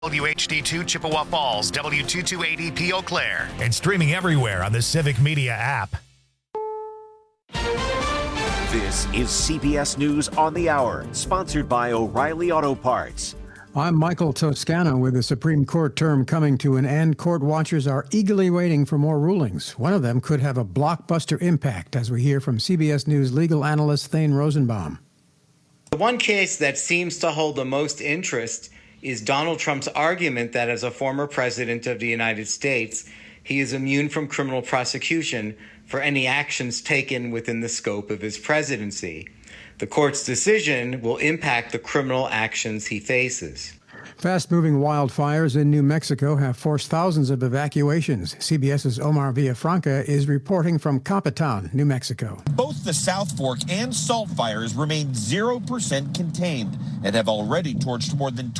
WHD2 Chippewa Falls, W228EP Eau Claire, and streaming everywhere on the Civic Media app. This is CBS News on the Hour, sponsored by O'Reilly Auto Parts. I'm Michael Toscano. With the Supreme Court term coming to an end, court watchers are eagerly waiting for more rulings. One of them could have a blockbuster impact, as we hear from CBS News legal analyst Thane Rosenbaum. The one case that seems to hold the most interest is Donald Trump's argument that as a former president of the United States, he is immune from criminal prosecution for any actions taken within the scope of his presidency. The court's decision will impact the criminal actions he faces. Fast-moving wildfires in New Mexico have forced thousands of evacuations. CBS's Omar Villafranca is reporting from Capitan, New Mexico. Both the South Fork and Salt fires remain 0% contained and have already torched more than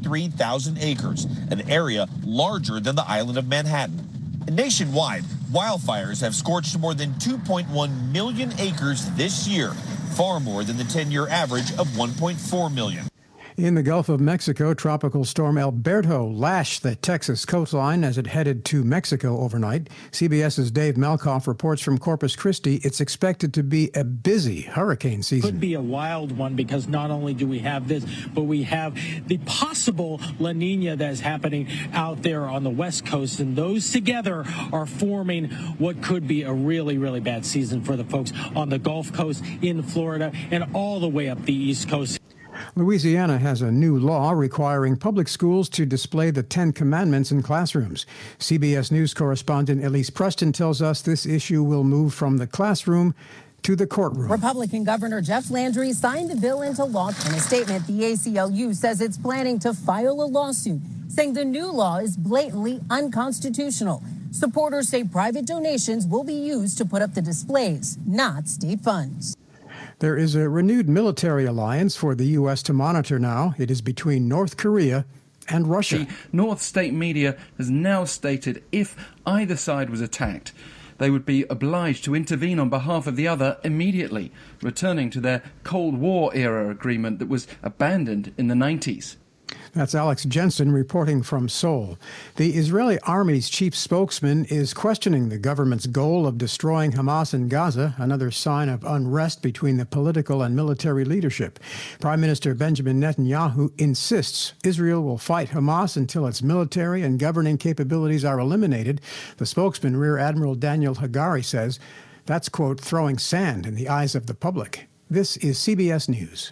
23,000 acres, an area larger than the island of Manhattan. Nationwide, wildfires have scorched more than 2.1 million acres this year, far more than the 10-year average of 1.4 million. In the Gulf of Mexico, tropical storm Alberto lashed the Texas coastline as it headed to Mexico overnight. CBS's Dave Malkoff reports from Corpus Christi it's expected to be a busy hurricane season. Could be a wild one because not only do we have this, but we have the possible La Nina that's happening out there on the West Coast. And those together are forming what could be a really, really bad season for the folks on the Gulf Coast, in Florida, and all the way up the East Coast. Louisiana has a new law requiring public schools to display the Ten Commandments in classrooms. CBS News correspondent Elise Preston tells us this issue will move from the classroom to the courtroom. Republican Governor Jeff Landry signed the bill into law. In a statement, the ACLU says it's planning to file a lawsuit, saying the new law is blatantly unconstitutional. Supporters say private donations will be used to put up the displays, not state funds. There is a renewed military alliance for the U.S. to monitor now. It is between North Korea and Russia. The North State media has now stated if either side was attacked, they would be obliged to intervene on behalf of the other immediately, returning to their Cold War era agreement that was abandoned in the 90s. That's Alex Jensen reporting from Seoul. The Israeli army's chief spokesman is questioning the government's goal of destroying Hamas in Gaza, another sign of unrest between the political and military leadership. Prime Minister Benjamin Netanyahu insists Israel will fight Hamas until its military and governing capabilities are eliminated. The spokesman, Rear Admiral Daniel Hagari, says that's, quote, throwing sand in the eyes of the public. This is CBS News.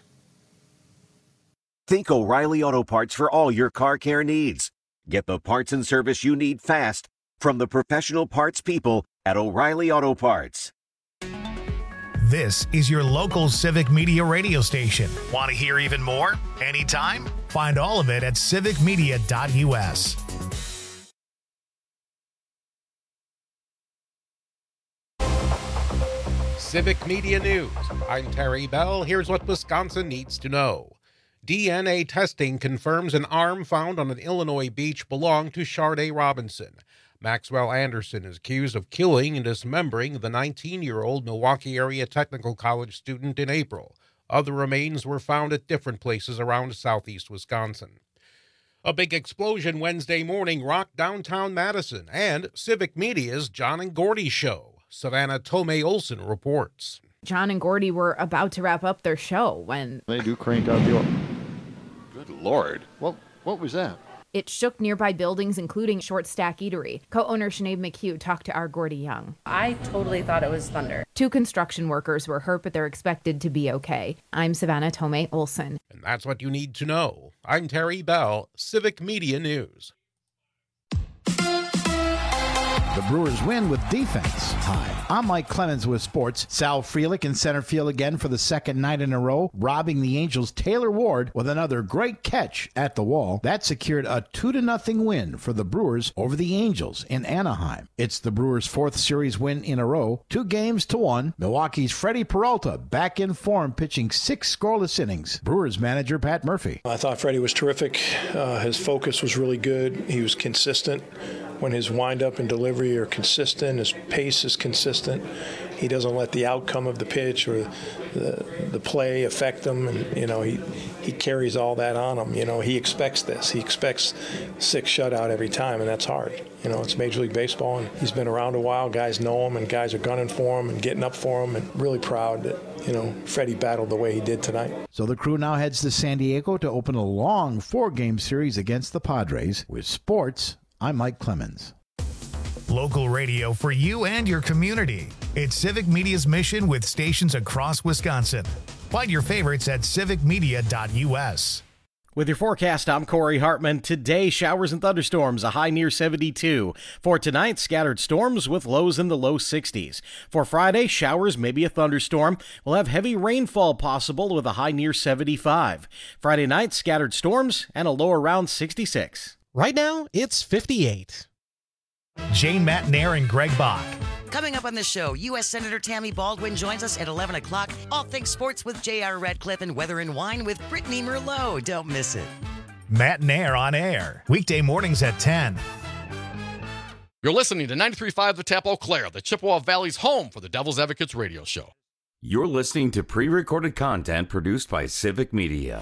Think O'Reilly Auto Parts for all your car care needs. Get the parts and service you need fast from the professional parts people at O'Reilly Auto Parts. This is your local Civic Media radio station. Want to hear even more? Anytime? Find all of it at civicmedia.us. Civic Media News. I'm Terry Bell. Here's what Wisconsin needs to know. DNA testing confirms an arm found on an Illinois beach belonged to Sharday Robinson. Maxwell Anderson is accused of killing and dismembering the 19-year-old Milwaukee Area Technical College student in April. Other remains were found at different places around southeast Wisconsin. A big explosion Wednesday morning rocked downtown Madison and Civic Media's John and Gordy show. Savannah Tomei Olson reports. John and Gordy were about to wrap up their show when they do crank out the... Good Lord. What was that? It shook nearby buildings, including Short Stack Eatery. Co-owner Sinead McHugh talked to our Gordy Young. I totally thought it was thunder. 2 construction workers were hurt, but they're expected to be okay. I'm Savannah Tomei Olson. And that's what you need to know. I'm Terry Bell, Civic Media News. The Brewers win with defense. Hi, I'm Mike Clemens with sports. Sal Frelick in center field again for the second night in a row, robbing the Angels' Taylor Ward with another great catch at the wall. That secured a 2-0 win for the Brewers over the Angels in Anaheim. It's the Brewers' 4th series win in a row, 2-1. Milwaukee's Freddie Peralta back in form, pitching 6 scoreless innings. Brewers manager Pat Murphy. I thought Freddie was terrific. His focus was really good. He was consistent when his windup and delivery are consistent, his pace is consistent, He doesn't let the outcome of the pitch or the play affect him, and he carries all that on him. He expects this. He expects 6 shutout every time, and that's hard. It's Major League Baseball, and he's been around a while. Guys know him, and guys are gunning for him and getting up for him, and really proud that Freddie battled the way he did tonight. So the crew now heads to San Diego to open a long 4-game series against the Padres. With sports, I'm Mike Clemens. Local radio for you and your community. It's Civic Media's mission with stations across Wisconsin. Find your favorites at civicmedia.us. With your forecast, I'm Corey Hartman. Today, showers and thunderstorms, a high near 72. For tonight, scattered storms with lows in the low 60s. For Friday, showers, maybe a thunderstorm. We'll have heavy rainfall possible with a high near 75. Friday night, scattered storms and a low around 66. Right now, it's 58. Jane Matnair and Greg Bach. Coming up on the show, U.S. Senator Tammy Baldwin joins us at 11 o'clock. All things sports with J.R. Radcliffe and Weather and Wine with Brittany Merlot. Don't miss it. Matnair on air. Weekday mornings at 10. You're listening to 93.5 The Tap Eau Claire, the Chippewa Valley's home for the Devil's Advocates radio show. You're listening to pre-recorded content produced by Civic Media.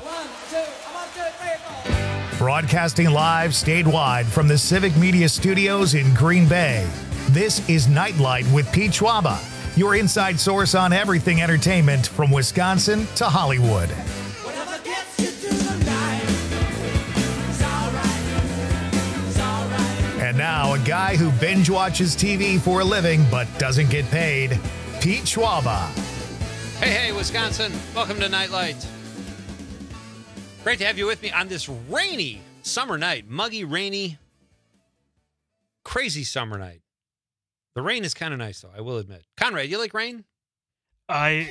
Broadcasting live statewide from the Civic Media Studios in Green Bay. This is Nightlight with Pete Schwaba, your inside source on everything entertainment from Wisconsin to Hollywood. And now, a guy who binge watches TV for a living but doesn't get paid, Pete Schwaba. Hey, Wisconsin. Welcome to Nightlight. Great to have you with me on this rainy summer night. Muggy, rainy, crazy summer night. The rain is kind of nice, though, I will admit. Conrad, you like rain? I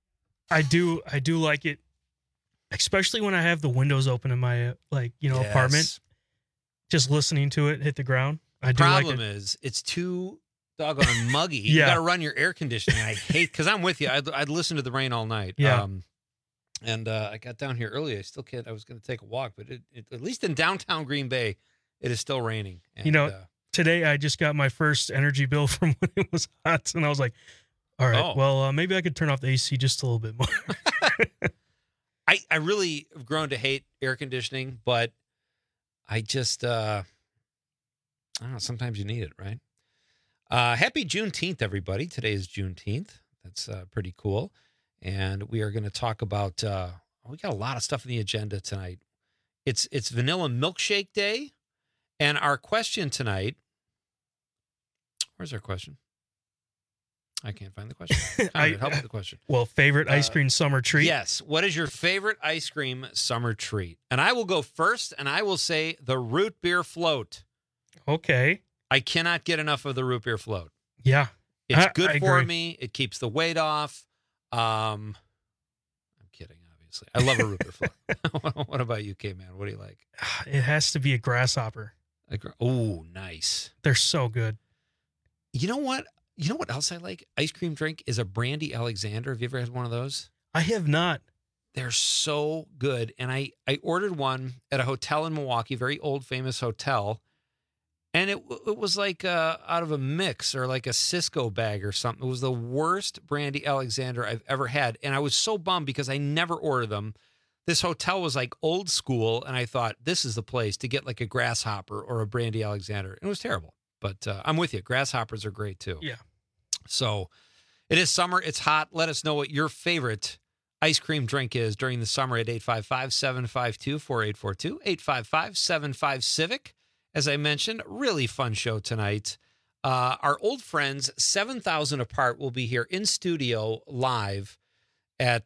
do like it, especially when I have the windows open in my apartment. Just listening to it hit the ground. The problem is it's too doggone muggy. You got to run your air conditioning. I hate, because I'm with you. I'd listen to the rain all night. Yeah. And I got down here early. I still can't. I was going to take a walk, but at least in downtown Green Bay, it is still raining. And, today I just got my first energy bill from when it was hot, and I was like, all right, well, maybe I could turn off the AC just a little bit more. I really have grown to hate air conditioning, but I just, I don't know, sometimes you need it, right? Happy Juneteenth, everybody. Today is Juneteenth. That's pretty cool. And we are going to talk about, we got a lot of stuff in the agenda tonight. It's Vanilla Milkshake Day. And our question tonight, where's our question? I can't find the question. Help with the question. Well, favorite ice cream summer treat? Yes. What is your favorite ice cream summer treat? And I will go first, and I will say the root beer float. Okay. I cannot get enough of the root beer float. Yeah. It's good for me. It keeps the weight off. I'm kidding, obviously. I love a root beer float. What about you, K-Man? What do you like? It has to be a grasshopper. Oh, nice. They're so good. You know what? You know what else I like? Ice cream drink is a Brandy Alexander. Have you ever had one of those? I have not. They're so good. And I ordered one at a hotel in Milwaukee, very old, famous hotel. And it was like out of a mix or like a Cisco bag or something. It was the worst Brandy Alexander I've ever had. And I was so bummed because I never ordered them. This hotel was like old school, and I thought this is the place to get like a grasshopper or a Brandy Alexander. And it was terrible. But I'm with you. Grasshoppers are great, too. Yeah. So it is summer. It's hot. Let us know what your favorite ice cream drink is during the summer at 855-752-4842, 855-75-CIVIC. As I mentioned, really fun show tonight. Our old friends, 7,000 Apart, will be here in studio live at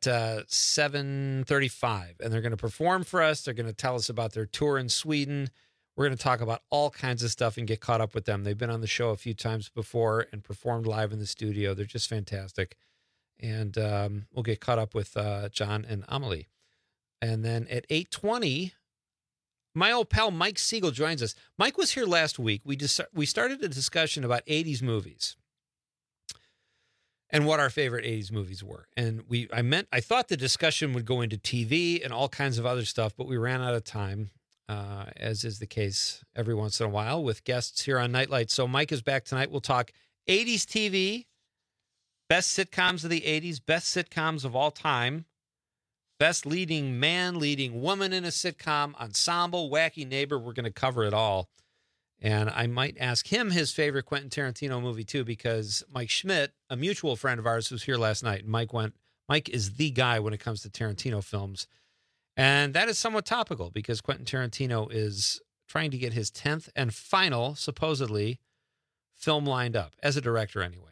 7:35, and they're going to perform for us. They're going to tell us about their tour in Sweden. We're going to talk about all kinds of stuff and get caught up with them. They've been on the show a few times before and performed live in the studio. They're just fantastic. And we'll get caught up with John and Amelie. And then at 8:20, my old pal Mike Siegel joins us. Mike was here last week. We started a discussion about 80s movies and what our favorite 80s movies were. And I thought the discussion would go into TV and all kinds of other stuff, but we ran out of time, as is the case every once in a while with guests here on Nightlight. So Mike is back tonight. We'll talk 80s TV, Best sitcoms of the 80s, best sitcoms of all time, best leading man, leading woman in a sitcom, ensemble, wacky neighbor. We're going to cover it all. And I might ask him his favorite Quentin Tarantino movie, too, because Mike Schmidt, a mutual friend of ours, was here last night. And Mike is the guy when it comes to Tarantino films. And that is somewhat topical because Quentin Tarantino is trying to get his 10th and final, supposedly, film lined up, as a director anyway.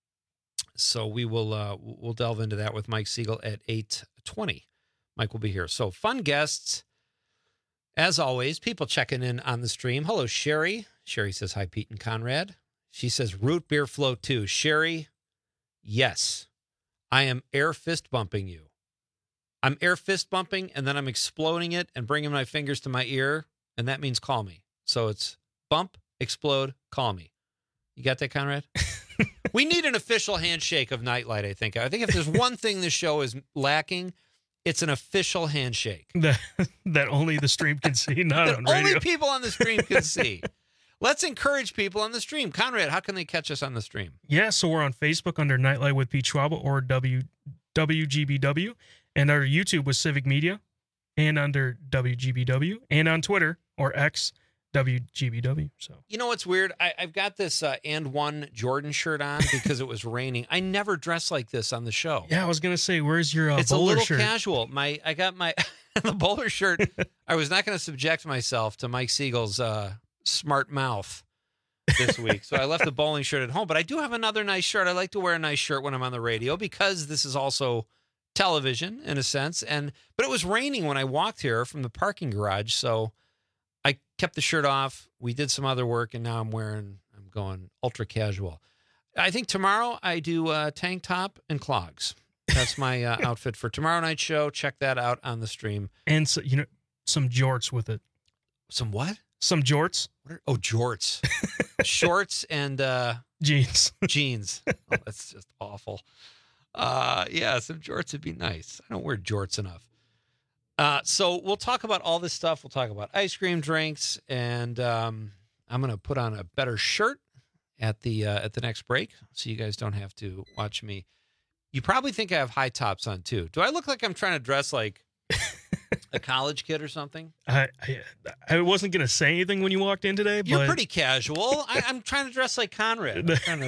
So we'll delve into that with Mike Siegel at 8:20. Mike will be here. So fun guests. As always, people checking in on the stream. Hello, Sherry. Sherry says, hi, Pete and Conrad. She says, root beer float too. Sherry, yes. I am air fist bumping you. I'm air fist bumping, and then I'm exploding it and bringing my fingers to my ear, and that means call me. So it's bump, explode, call me. You got that, Conrad? We need an official handshake of Nightlight, I think. I think if there's one thing this show is lacking, it's an official handshake. That only the stream can see, not on radio. Only people on the stream can see. Let's encourage people on the stream. Conrad, how can they catch us on the stream? Yeah, so we're on Facebook under Nightlight with Pete Schwaba or WGBW, and our YouTube with Civic Media, and under WGBW, and on Twitter or X, WGBW. So you know what's weird? I've got this And One Jordan shirt on because it was raining. I never dress like this on the show. Yeah, I was gonna say, where's your it's bowler a little shirt? Casual. I got my the bowler shirt. I was not going to subject myself to Mike Siegel's smart mouth this week, so I left the bowling shirt at home. But I do have another nice shirt. I like to wear a nice shirt when I'm on the radio because this is also television in a sense. But it was raining when I walked here from the parking garage, so I kept the shirt off. We did some other work, and now I'm going ultra casual. I think tomorrow I do tank top and clogs. That's my outfit for tomorrow night's show. Check that out on the stream. And so, some jorts with it. Some what? Some jorts. Jorts. Shorts and jeans. Jeans. Oh, that's just awful. Yeah, some jorts would be nice. I don't wear jorts enough. So we'll talk about all this stuff. We'll talk about ice cream drinks, and I'm going to put on a better shirt at the next break, so you guys don't have to watch me. You probably think I have high tops on too. Do I look like I'm trying to dress like a college kid or something? I wasn't going to say anything when you walked in today, but you're pretty casual. I'm trying to dress like Conrad.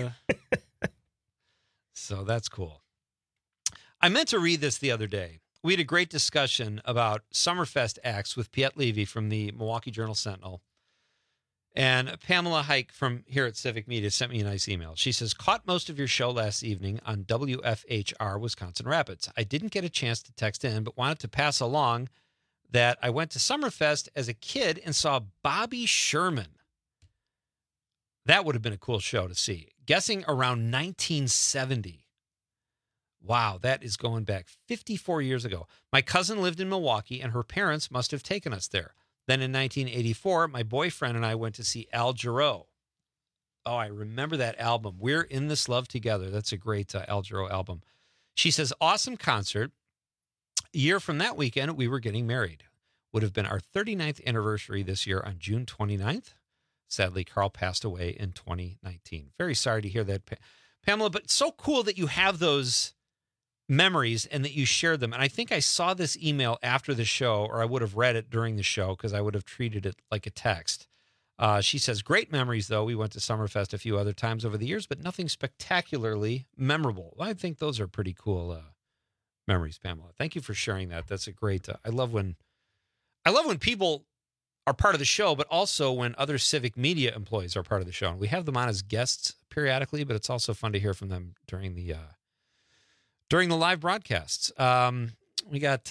So that's cool. I meant to read this the other day. We had a great discussion about Summerfest acts with Piet Levy from the Milwaukee Journal-Sentinel. And Pamela Hike from here at Civic Media sent me a nice email. She says, caught most of your show last evening on WFHR Wisconsin Rapids. I didn't get a chance to text in, but wanted to pass along that I went to Summerfest as a kid and saw Bobby Sherman. That would have been a cool show to see. Guessing around 1970. Wow, that is going back 54 years ago. My cousin lived in Milwaukee, and her parents must have taken us there. Then in 1984, my boyfriend and I went to see Al Jarreau. Oh, I remember that album. We're in This Love Together. That's a great Al Jarreau album. She says, awesome concert. A year from that weekend, we were getting married. Would have been our 39th anniversary this year on June 29th. Sadly, Carl passed away in 2019. Very sorry to hear that, Pamela, but so cool that you have those memories and that you shared them. And I think I saw this email after the show, or I would have read it during the show because I would have treated it like a text. She says, great memories, though. We went to Summerfest a few other times over the years, but nothing spectacularly memorable. I think those are pretty cool memories, Pamela. Thank you for sharing that. That's a great, I love when people are part of the show, but also when other Civic Media employees are part of the show. And we have them on as guests periodically, but it's also fun to hear from them during the live broadcasts. We got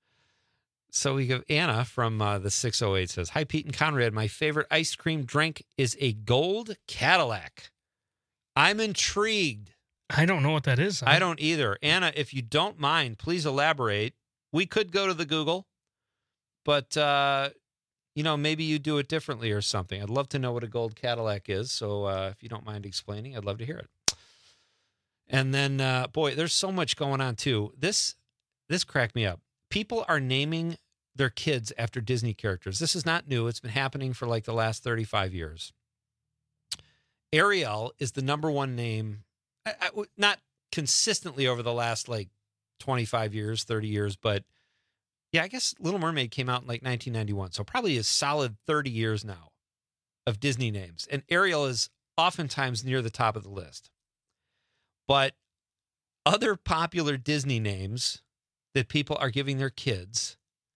Anna from the 608 says, hi, Pete and Conrad. My favorite ice cream drink is a gold Cadillac. I'm intrigued. I don't know what that is. I don't either. Anna, if you don't mind, please elaborate. We could go to the Google, but, maybe you do it differently or something. I'd love to know what a gold Cadillac is. So if you don't mind explaining, I'd love to hear it. And then, there's so much going on, too. This cracked me up. People are naming their kids after Disney characters. This is not new. It's been happening for like the last 35 years. Ariel is the number one name. Not consistently over the last like 25 years, 30 years. But yeah, I guess Little Mermaid came out in like 1991. So probably a solid 30 years now of Disney names. And Ariel is oftentimes near the top of the list. But other popular Disney names that people are giving their kids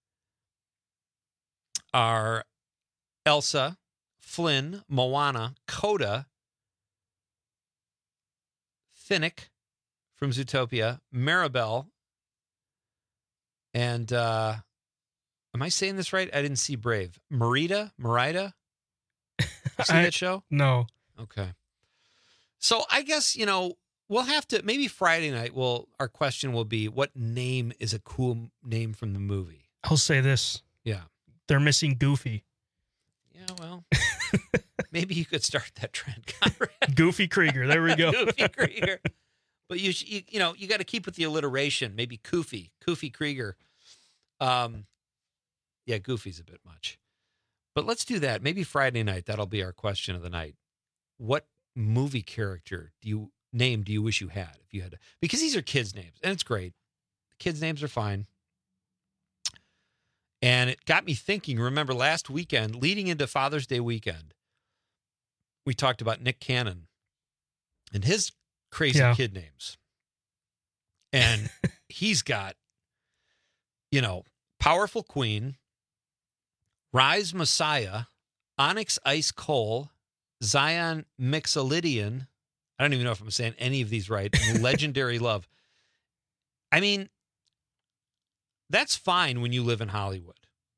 are Elsa, Flynn, Moana, Coda, Finnick from Zootopia, Maribel, and am I saying this right? I didn't see Brave. Merida? You see that show? No. Okay. So I guess, we'll have to, maybe Friday night, our question will be, what name is a cool name from the movie? I'll say this. Yeah. They're missing Goofy. Yeah, well, maybe you could start that trend, Conrad. Goofy Krieger. There we go. Goofy Krieger. But you got to keep with the alliteration. Maybe Koofy Krieger. Yeah, Goofy's a bit much. But let's do that. Maybe Friday night, that'll be our question of the night. What movie character do you wish you had if you had to? Because these are kids' names, and it's great. The kids' names are fine. And it got me thinking, remember last weekend, leading into Father's Day weekend, we talked about Nick Cannon and his crazy kid names. And he's got, Powerful Queen, Rise Messiah, Onyx Ice Cole, Zion Mixolydian. I don't even know if I'm saying any of these right. And Legendary Love. I mean, that's fine when you live in Hollywood.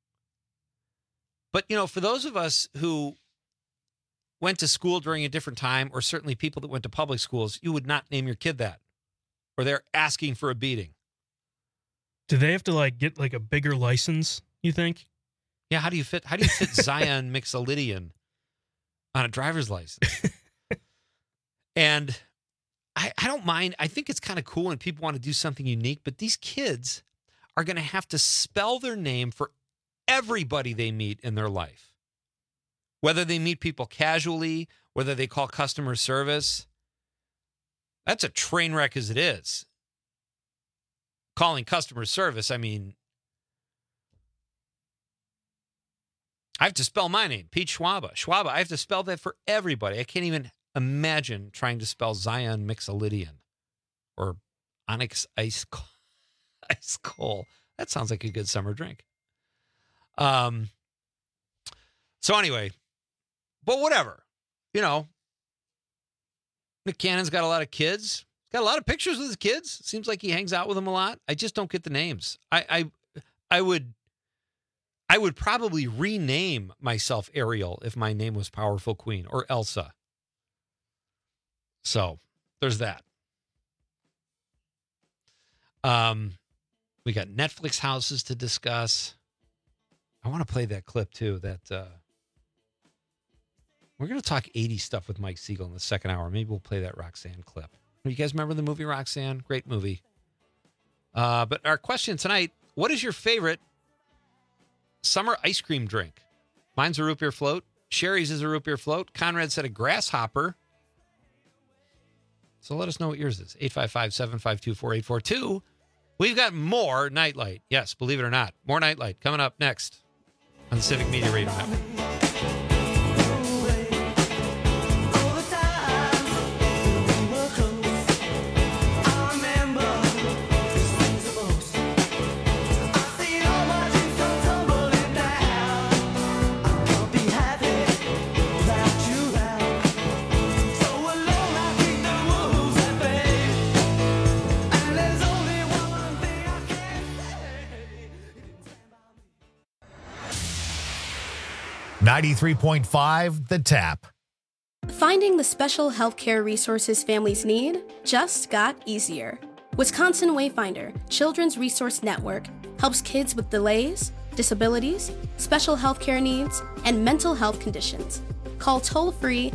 But, for those of us who went to school during a different time, or certainly people that went to public schools, you would not name your kid that, or they're asking for a beating. Do they have to get a bigger license, you think? Yeah, how do you fit Zion Mixolydian on a driver's license? And I don't mind. I think it's kind of cool when people want to do something unique, but these kids are going to have to spell their name for everybody they meet in their life. Whether they meet people casually, whether they call customer service. That's a train wreck as it is. Calling customer service, I mean, I have to spell my name, Pete Schwaba. Schwaba, I have to spell that for everybody. I can't even imagine trying to spell Zion Mixolydian or Onyx Ice Cole. That sounds like a good summer drink. So anyway, but whatever, Nick Cannon's got a lot of kids. He's got a lot of pictures with his kids. Seems like he hangs out with them a lot. I just don't get the names. I would probably rename myself Ariel if my name was Powerful Queen or Elsa. So there's that. We got Netflix houses to discuss. I want to play that clip too. We're going to talk 80s stuff with Mike Siegel in the second hour. Maybe we'll play that Roxanne clip. You guys remember the movie Roxanne? Great movie. But our question tonight, what is your favorite summer ice cream drink? Mine's a root beer float. Sherry's is a root beer float. Conrad said a grasshopper. So let us know what yours is. 855-752-4842. We've got more Nightlight. Yes, believe it or not. More Nightlight coming up next on the Civic Media Radio Network. .5 The Tap. Finding the special healthcare resources families need just got easier. Wisconsin Wayfinder Children's Resource Network helps kids with delays, disabilities, special healthcare needs, and mental health conditions. Call toll-free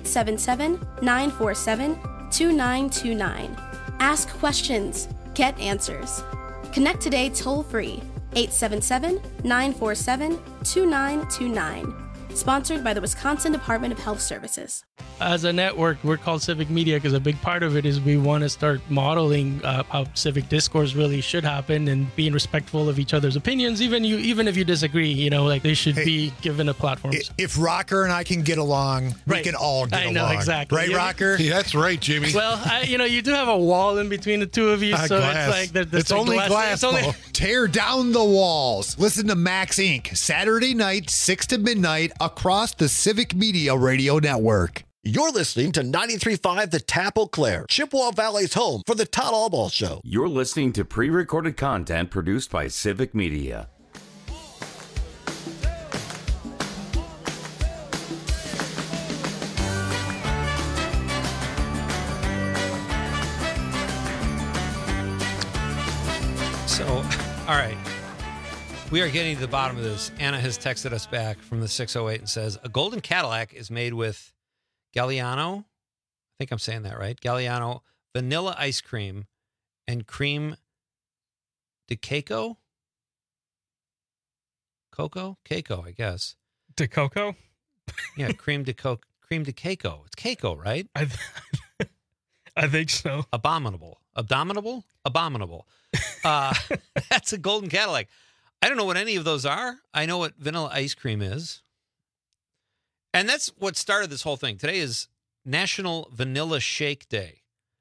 877-947-2929. Ask questions. Get answers. Connect today toll-free 877-947-2929. Sponsored by the Wisconsin Department of Health Services. As a network, we're called Civic Media because a big part of it is we want to start modeling how civic discourse really should happen and being respectful of each other's opinions. Even if you disagree, like they should be given a platform. If Rocker and I can get along, we can all get along. I know, exactly. Right, Rocker? Yeah, that's right, Jimmy. Well, you do have a wall in between the two of you, so glass. it's like it's only glass. Tear down the walls. Listen to Max Inc. Saturday night, 6 to midnight, across the Civic Media Radio Network. You're listening to 93.5 The Tap Eau Claire, Chippewa Valley's home for the Todd Allball Show. You're listening to pre-recorded content produced by Civic Media. So, all right. We are getting to the bottom of this. Anna has texted us back from the 608 and says, a golden Cadillac is made with Galliano, I think I'm saying that right, Galliano vanilla ice cream and cream de coco? Cocoa, I guess. De coco? Yeah, cream de coco. It's Keiko, right? I think so. Abominable. That's a golden Cadillac. I don't know what any of those are. I know what vanilla ice cream is. And that's what started this whole thing. Today is National Vanilla Shake Day.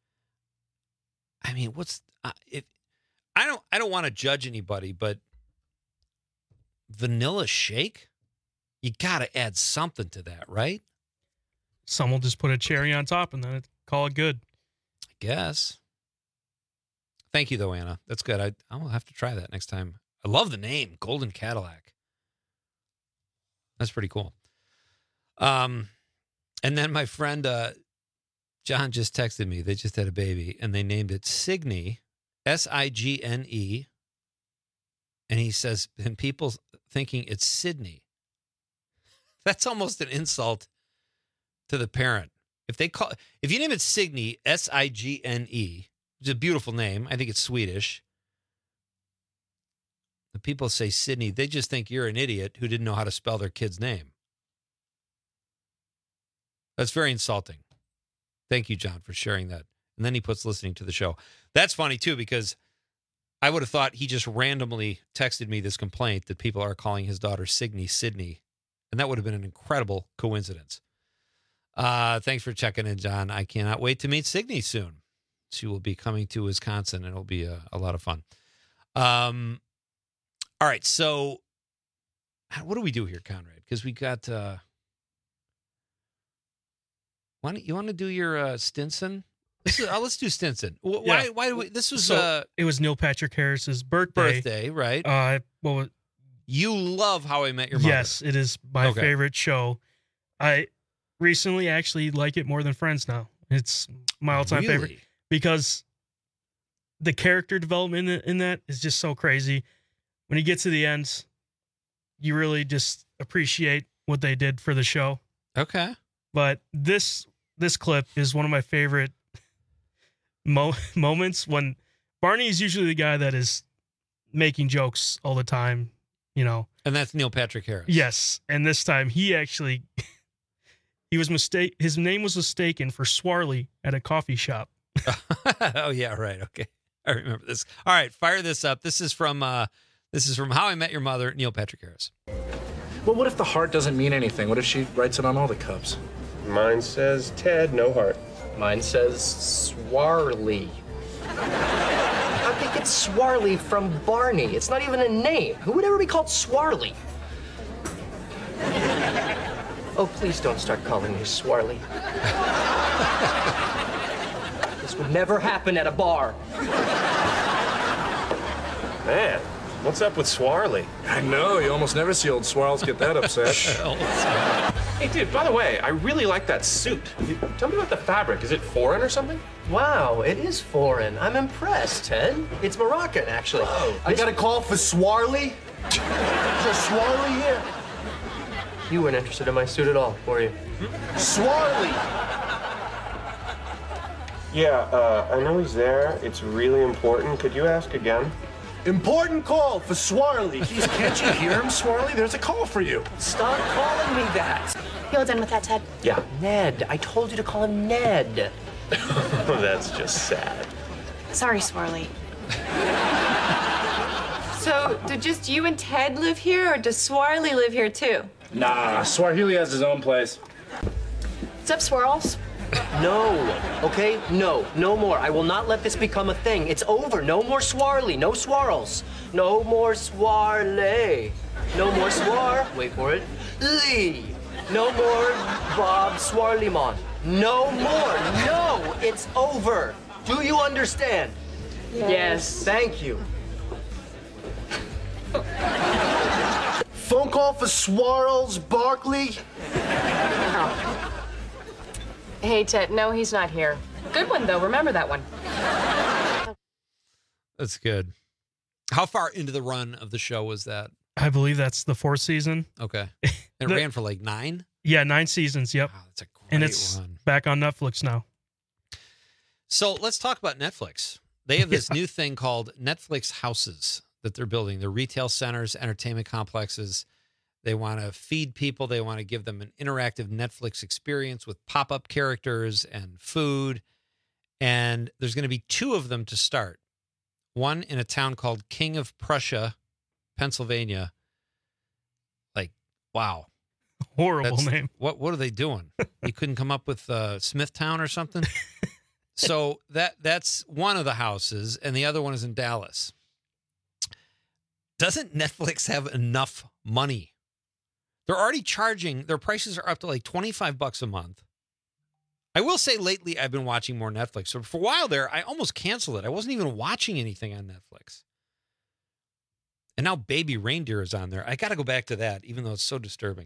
I mean, I don't want to judge anybody, but vanilla shake? You got to add something to that, right? Some will just put a cherry on top and then call it good. I guess. Thank you, though, Anna. That's good. I'll have to try that next time. I love the name, Golden Cadillac. That's pretty cool. And then my friend John just texted me. They just had a baby, and they named it Signe, Signe. And he says, and people thinking it's Sydney. That's almost an insult to the parent. If you name it Signe, Signe, it's a beautiful name. I think it's Swedish. The people say Sydney, they just think you're an idiot who didn't know how to spell their kid's name. That's very insulting. Thank you, John, for sharing that. And then he puts listening to the show. That's funny, too, because I would have thought he just randomly texted me this complaint that people are calling his daughter Signe Sydney. And that would have been an incredible coincidence. Thanks for checking in, John. I cannot wait to meet Signe soon. She will be coming to Wisconsin, and it'll be a lot of fun. All right, so what do we do here, Conrad? Because we got... you want to do your Stinson? Let's do Stinson. Why do we... This was... it was Neil Patrick Harris's birthday. Right? You love How I Met Your Mother. Yes, it is my favorite show. I recently actually like it more than Friends now. It's my all-time favorite. Because the character development in that is just so crazy. When you get to the end, you really just appreciate what they did for the show. Okay. But this clip is one of my favorite moments when Barney is usually the guy that is making jokes all the time, And that's Neil Patrick Harris. Yes. And this time he actually, his name was mistaken for Swarley at a coffee shop. Oh, yeah, right. Okay. I remember this. All right, fire this up. This is from How I Met Your Mother, Neil Patrick Harris. Well, what if the heart doesn't mean anything? What if she writes it on all the cups? Mine says Ted, no heart. Mine says Swarley. I think it's Swarley from Barney. It's not even a name. Who would ever be called Swarley? Oh, please don't start calling me Swarley. This would never happen at a bar. Man, what's up with Swarley? I know, you almost never see old Swarls get that upset. Hey, dude, by the way, I really like that suit. Tell me about the fabric. Is it foreign or something? Wow, it is foreign. I'm impressed, Ted. It's Moroccan, actually. Whoa. I got a call for Swarley? Is there Swarley here? You weren't interested in my suit at all, were you? Swarley! Yeah, I know he's there. It's really important. Could you ask again? Important call for Swarley. Jeez, can't you hear him, Swarley? There's a call for you. Stop calling me that. You all done with that, Ted? Yeah. Ned. I told you to call him Ned. That's just sad. Sorry, Swarley. So, do just you and Ted live here, or does Swarley live here too? Nah, Swahili has his own place. What's up, Swirls? No, okay? No more. I will not let this become a thing. It's over. No more Swarley. No Swarls. No more Swarley. No more Swar. Wait for it. Lee. No more Bob Swarleymon. No more. No, it's over. Do you understand? Yes. Thank you. Phone call for Swarls Barkley. Hey, Ted, no, he's not here. Good one, though. Remember that one. That's good. How far into the run of the show was that? I believe that's the 4th season. Okay. And it ran for like 9? Yeah, 9 seasons, yep. Wow, that's a great and it's run. Back on Netflix now. So let's talk about Netflix. They have this new thing called Netflix houses that they're building. They're retail centers, entertainment complexes. They want to feed people. They want to give them an interactive Netflix experience with pop-up characters and food. And there's going to be 2 of them to start. One in a town called King of Prussia, Pennsylvania. Like, wow. Horrible name. What are they doing? You couldn't come up with Smithtown or something? So that's one of the houses, and the other one is in Dallas. Doesn't Netflix have enough money? They're already charging, their prices are up to like $25 a month. I will say lately I've been watching more Netflix. So for a while there, I almost canceled it. I wasn't even watching anything on Netflix. And now Baby Reindeer is on there. I got to go back to that, even though it's so disturbing.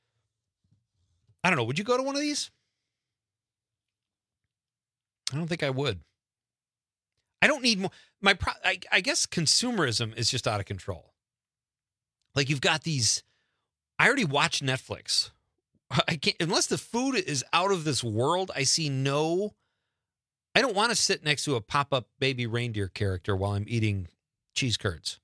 I don't know. Would you go to one of these? I don't think I would. I don't need more. I guess consumerism is just out of control. Like you've got these. I already watch Netflix. I can't unless the food is out of this world. I don't want to sit next to a pop-up Baby Reindeer character while I'm eating cheese curds.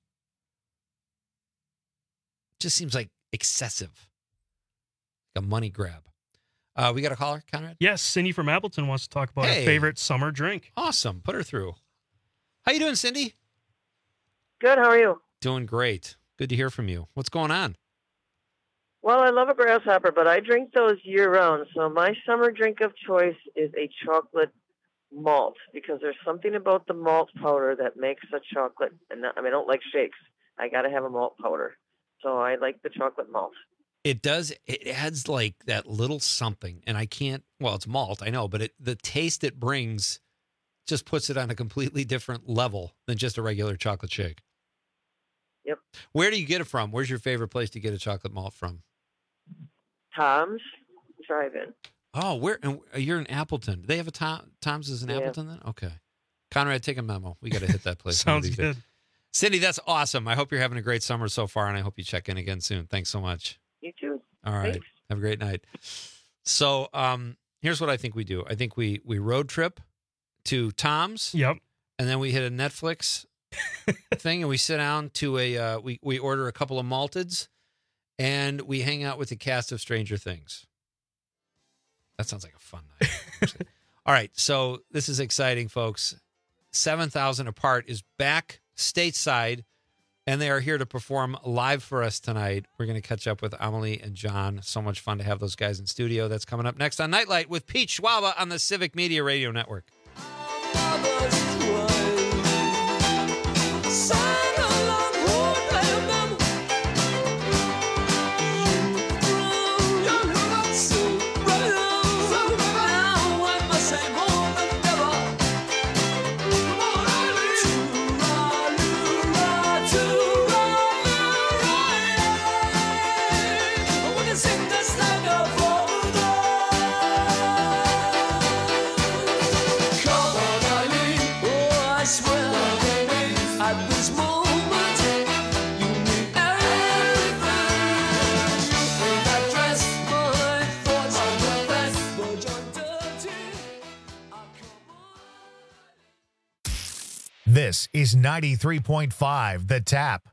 Just seems like excessive. Like a money grab. We got a caller, Conrad? Yes, Cindy from Appleton wants to talk about her favorite summer drink. Awesome. Put her through. How you doing, Cindy? Good. How are you? Doing great. Good to hear from you. What's going on? Well, I love a grasshopper, but I drink those year-round. So my summer drink of choice is a chocolate malt because there's something about the malt powder that makes the chocolate. And I don't like shakes. I got to have a malt powder. So I like the chocolate malt. It does. It adds like that little something, and I can't. Well, it's malt, I know, but the taste it brings just puts it on a completely different level than just a regular chocolate shake. Yep. Where do you get it from? Where's your favorite place to get a chocolate malt from? Tom's Drive-In. Oh, where? And you're in Appleton. Do they have a Tom's is in Appleton then? Okay. Conrad, take a memo. We got to hit that place. Sounds good. Cindy, that's awesome. I hope you're having a great summer so far, and I hope you check in again soon. Thanks so much. You too. All right. Thanks. Have a great night. So here's what I think we do. I think we road trip to Tom's. Yep. And then we hit a Netflix thing, and we sit down to we order a couple of malteds, and we hang out with the cast of Stranger Things. That sounds like a fun night. All right. So this is exciting, folks. 7,000 Apart is back stateside, and they are here to perform live for us tonight. We're going to catch up with Amelie and John. So much fun to have those guys in studio. That's coming up next on Nightlight with Pete Schwaba on the Civic Media Radio Network. This is 93.5 The Tap.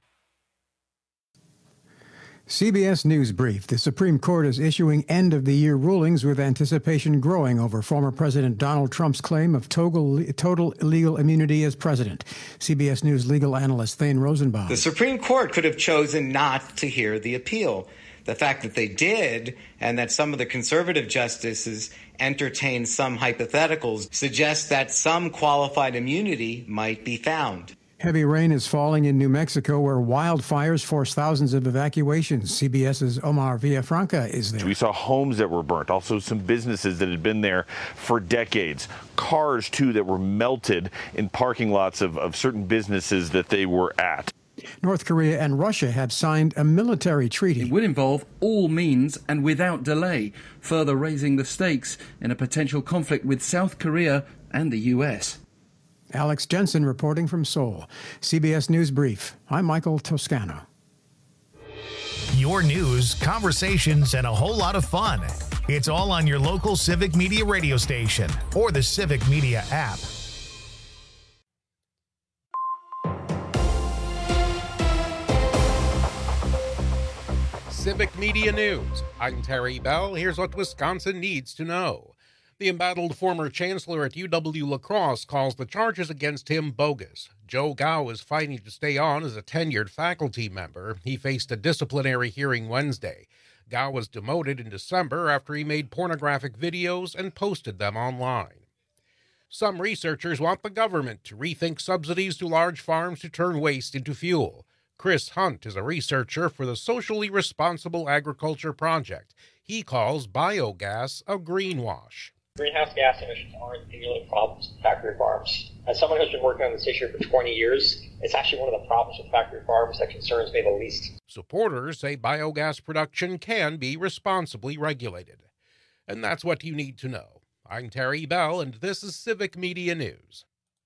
CBS News Brief. The Supreme Court is issuing end-of-the-year rulings with anticipation growing over former President Donald Trump's claim of total legal immunity as president. CBS News legal analyst Thane Rosenbaum. The Supreme Court could have chosen not to hear the appeal. The fact that they did, and that some of the conservative justices entertained some hypotheticals, suggests that some qualified immunity might be found. Heavy rain is falling in New Mexico, where wildfires forced thousands of evacuations. CBS's Omar Villafranca is there. We saw homes that were burnt, also some businesses that had been there for decades. Cars, too, that were melted in parking lots of certain businesses that they were at. North Korea and Russia have signed a military treaty. It would involve all means and without delay, further raising the stakes in a potential conflict with South Korea and the U.S. Alex Jensen reporting from Seoul. CBS News Brief. I'm Michael Toscano. Your news, conversations, and a whole lot of fun. It's all on your local Civic Media radio station or the Civic Media app. Civic Media News. I'm Terry Bell. Here's what Wisconsin needs to know. The embattled former chancellor at UW-La Crosse calls the charges against him bogus. Joe Gao is fighting to stay on as a tenured faculty member. He faced a disciplinary hearing Wednesday. Gao was demoted in December after he made pornographic videos and posted them online. Some researchers want the government to rethink subsidies to large farms to turn waste into fuel. Chris Hunt is a researcher for the Socially Responsible Agriculture Project. He calls biogas a greenwash. Greenhouse gas emissions aren't the only problems with factory farms. As someone who's been working on this issue for 20 years, it's actually one of the problems with factory farms that concerns me the least. Supporters say biogas production can be responsibly regulated. And that's what you need to know. I'm Terry Bell, and this is Civic Media News.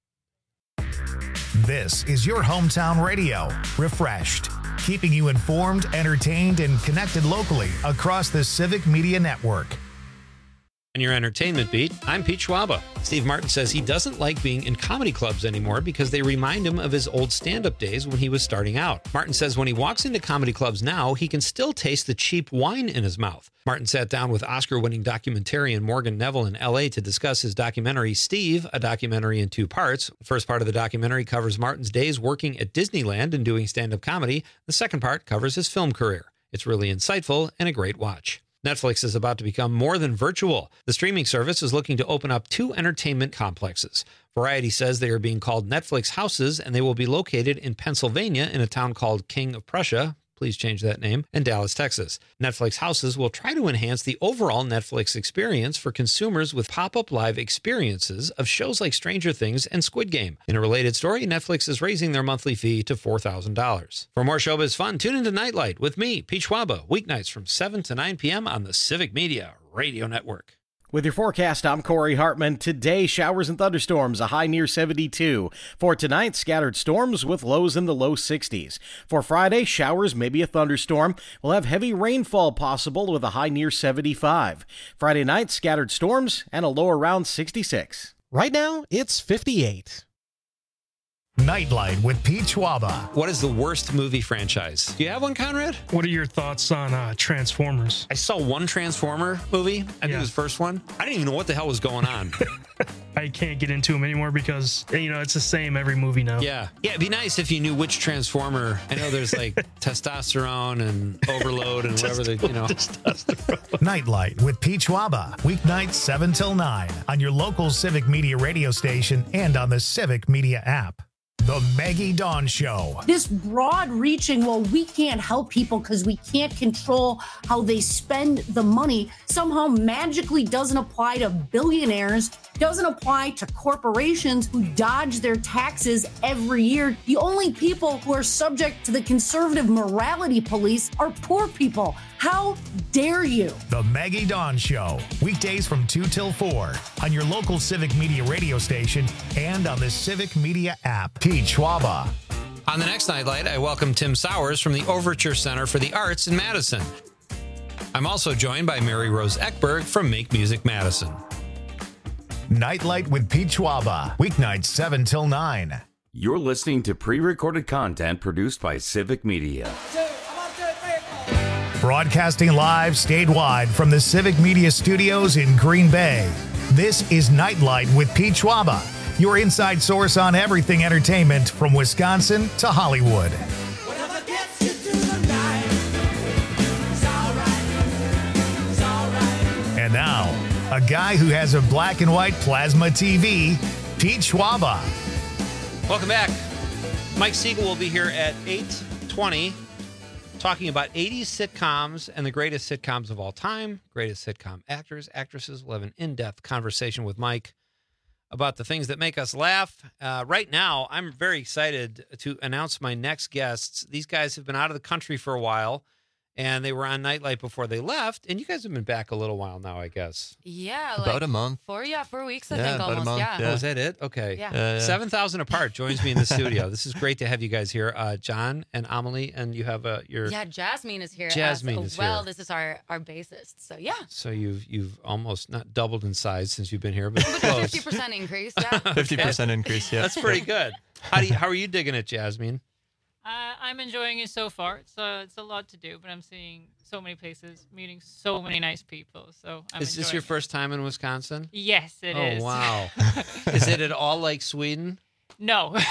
This is your hometown radio, refreshed, keeping you informed, entertained, and connected locally across the Civic Media Network. In your entertainment beat, I'm Pete Schwaba. Steve Martin says he doesn't like being in comedy clubs anymore because they remind him of his old stand-up days when he was starting out. Martin says when he walks into comedy clubs now, he can still taste the cheap wine in his mouth. Martin sat down with Oscar-winning documentarian Morgan Neville in L.A. to discuss his documentary, Steve, a documentary in 2 parts. The first part of the documentary covers Martin's days working at Disneyland and doing stand-up comedy. The second part covers his film career. It's really insightful and a great watch. Netflix is about to become more than virtual. The streaming service is looking to open up 2 entertainment complexes. Variety says they are being called Netflix houses, and they will be located in Pennsylvania in a town called King of Prussia. Please change that name, and Dallas, Texas. Netflix houses will try to enhance the overall Netflix experience for consumers with pop-up live experiences of shows like Stranger Things and Squid Game. In a related story, Netflix is raising their monthly fee to $4,000. For more showbiz fun, tune into Nightlight with me, Pete Schwaba, weeknights from 7 to 9 p.m. on the Civic Media Radio Network. With your forecast, I'm Corey Hartman. Today, showers and thunderstorms, a high near 72. For tonight, scattered storms with lows in the low 60s. For Friday, showers, maybe a thunderstorm. We'll have heavy rainfall possible with a high near 75. Friday night, scattered storms and a low around 66. Right now, it's 58. Nightlight with Pete Schwaba. What is the worst movie franchise? Do you have one, Conrad? What are your thoughts on Transformers? I saw one Transformer movie. I think it was the first one. I didn't even know what the hell was going on. I can't get into them anymore because, it's the same every movie now. Yeah, it'd be nice if you knew which Transformer. I know there's like testosterone and overload and whatever Nightlight with Pete Schwaba. Weeknights 7 till 9 on your local Civic Media radio station and on the Civic Media app. The Maggie Dawn Show. This broad-reaching, we can't help people because we can't control how they spend the money, somehow magically doesn't apply to billionaires, doesn't apply to corporations who dodge their taxes every year. The only people who are subject to the conservative morality police are poor people. How dare you? The Maggie Dawn Show. Weekdays from 2 till 4 on your local Civic Media radio station and on the Civic Media app. Pete Schwaba. On the next Nightlight, I welcome Tim Sowers from the Overture Center for the Arts in Madison. I'm also joined by Mary Rose Eckberg from Make Music Madison. Nightlight with Pete Schwaba. Weeknights 7 till 9. You're listening to pre-recorded content produced by Civic Media. Broadcasting live statewide from the Civic Media Studios in Green Bay. This is Nightlight with Pete Schwaba, your inside source on everything entertainment from Wisconsin to Hollywood. And now, a guy who has a black and white plasma TV, Pete Schwaba. Welcome back. Mike Siegel will be here at 8:20 talking about 80s sitcoms and the greatest sitcoms of all time, greatest sitcom actors, actresses. We'll have an in-depth conversation with Mike about the things that make us laugh. Right now, I'm very excited to announce my next guests. These guys have been out of the country for a while, and they were on Nightlight before they left, and you guys have been back a little while now, I guess. Yeah. About a month. 4 weeks, I Yeah, think, about a almost. month, Yeah. yeah. Oh, is that it? Okay. Yeah. 7,000 apart joins me in the studio. This is great to have you guys here. John and Amelie, and you have your... Yeah, Jasmine is here. Jasmine as is well. here. This is our bassist. So, yeah. So you've almost not doubled in size since you've been here, but But close. 50% increase, yeah. 50% increase, yeah. That's pretty good. How are you digging it, Jasmine? I'm enjoying it so far. It's a lot to do, but I'm seeing so many places, meeting so many nice people. So I'm Is this your first time in Wisconsin? Yes, it is. Oh, wow. Is it at all like Sweden? No. Well,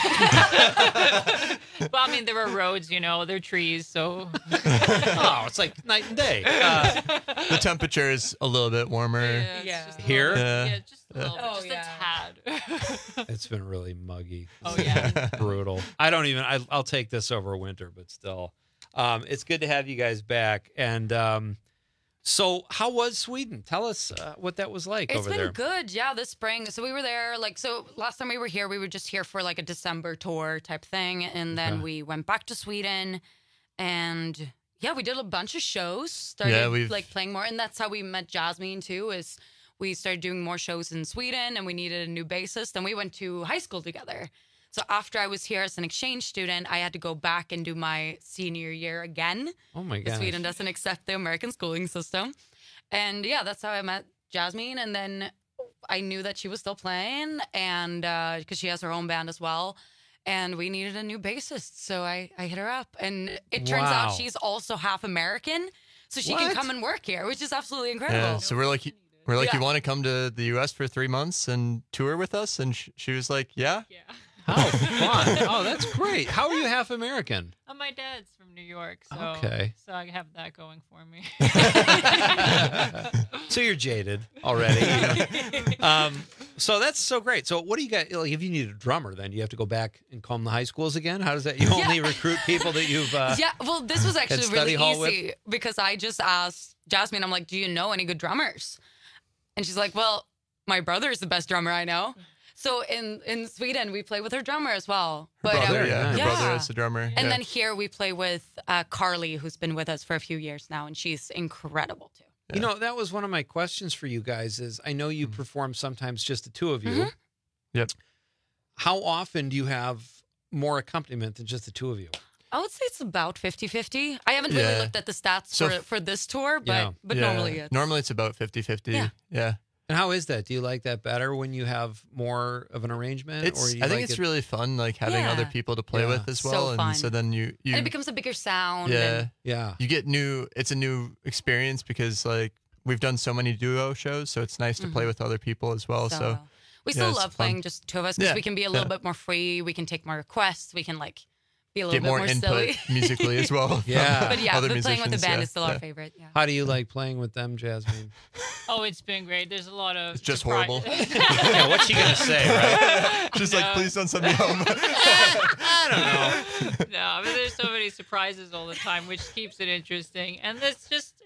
I mean, there are roads, there are trees, so. Oh, it's like night and day. The temperature is a little bit warmer. Yeah. Here? Yeah, just a little bit, just a tad. It's been really muggy. Oh, yeah. Brutal. I'll take this over winter, but still. It's good to have you guys back. And so how was Sweden? Tell us what that was like over there. It's been good, yeah, this spring. So we were there, last time we were here, we were just here for a December tour type thing. And then we went back to Sweden and, yeah, we did a bunch of shows, started playing more. And that's how we met Jasmine too, is we started doing more shows in Sweden and we needed a new bassist. And we went to high school together. So after I was here as an exchange student, I had to go back and do my senior year again. Oh, my gosh. Sweden doesn't accept the American schooling system. And, yeah, that's how I met Jasmine. And then I knew that she was still playing and because she has her own band as well. And we needed a new bassist. So I hit her up. And it turns out she's also half American. So she can come and work here, which is absolutely incredible. Yeah, so we're like, you want to come to the U.S. for 3 months and tour with us? And she was like, yeah. How fun. Oh, that's great. How are you half American? My dad's from New York, so so I have that going for me. So you're jaded already. So that's so great. So what do you got? If you need a drummer, then you have to go back and comb the high schools again? How does that? You only recruit people that you've yeah, well, this was actually really easy with? because I just asked Jasmine, I'm like, do you know any good drummers? And she's like, well, my brother is the best drummer I know. So in Sweden, we play with her drummer as well. Her brother is the drummer. And then here we play with Carly, who's been with us for a few years now, and she's incredible too. Yeah. That was one of my questions for you guys is I know you perform sometimes just the two of you. Yep. How often do you have more accompaniment than just the two of you? I would say it's about 50-50. I haven't really looked at the stats for this tour, but normally it's... Normally it's about 50-50. Yeah. And how is that? Do you like that better when you have more of an arrangement? I think it's really fun, having other people to play with as well. So fun. And so then you and it becomes a bigger sound. Yeah. Yeah. You get it's a new experience because we've done so many duo shows, so it's nice to play with other people as well. So we still love playing just two of us because we can be a little bit more free. We can take more requests. We can be a little get bit more input silly musically as well. Yeah. But playing with the band is still our favorite. Yeah. How do you like playing with them, Jasmine? Oh, it's been great. There's a lot of... It's just horrible. Yeah, what's she going to say, right? She's please don't send me home. I don't know. No, but there's so many surprises all the time, which keeps it interesting. And it's just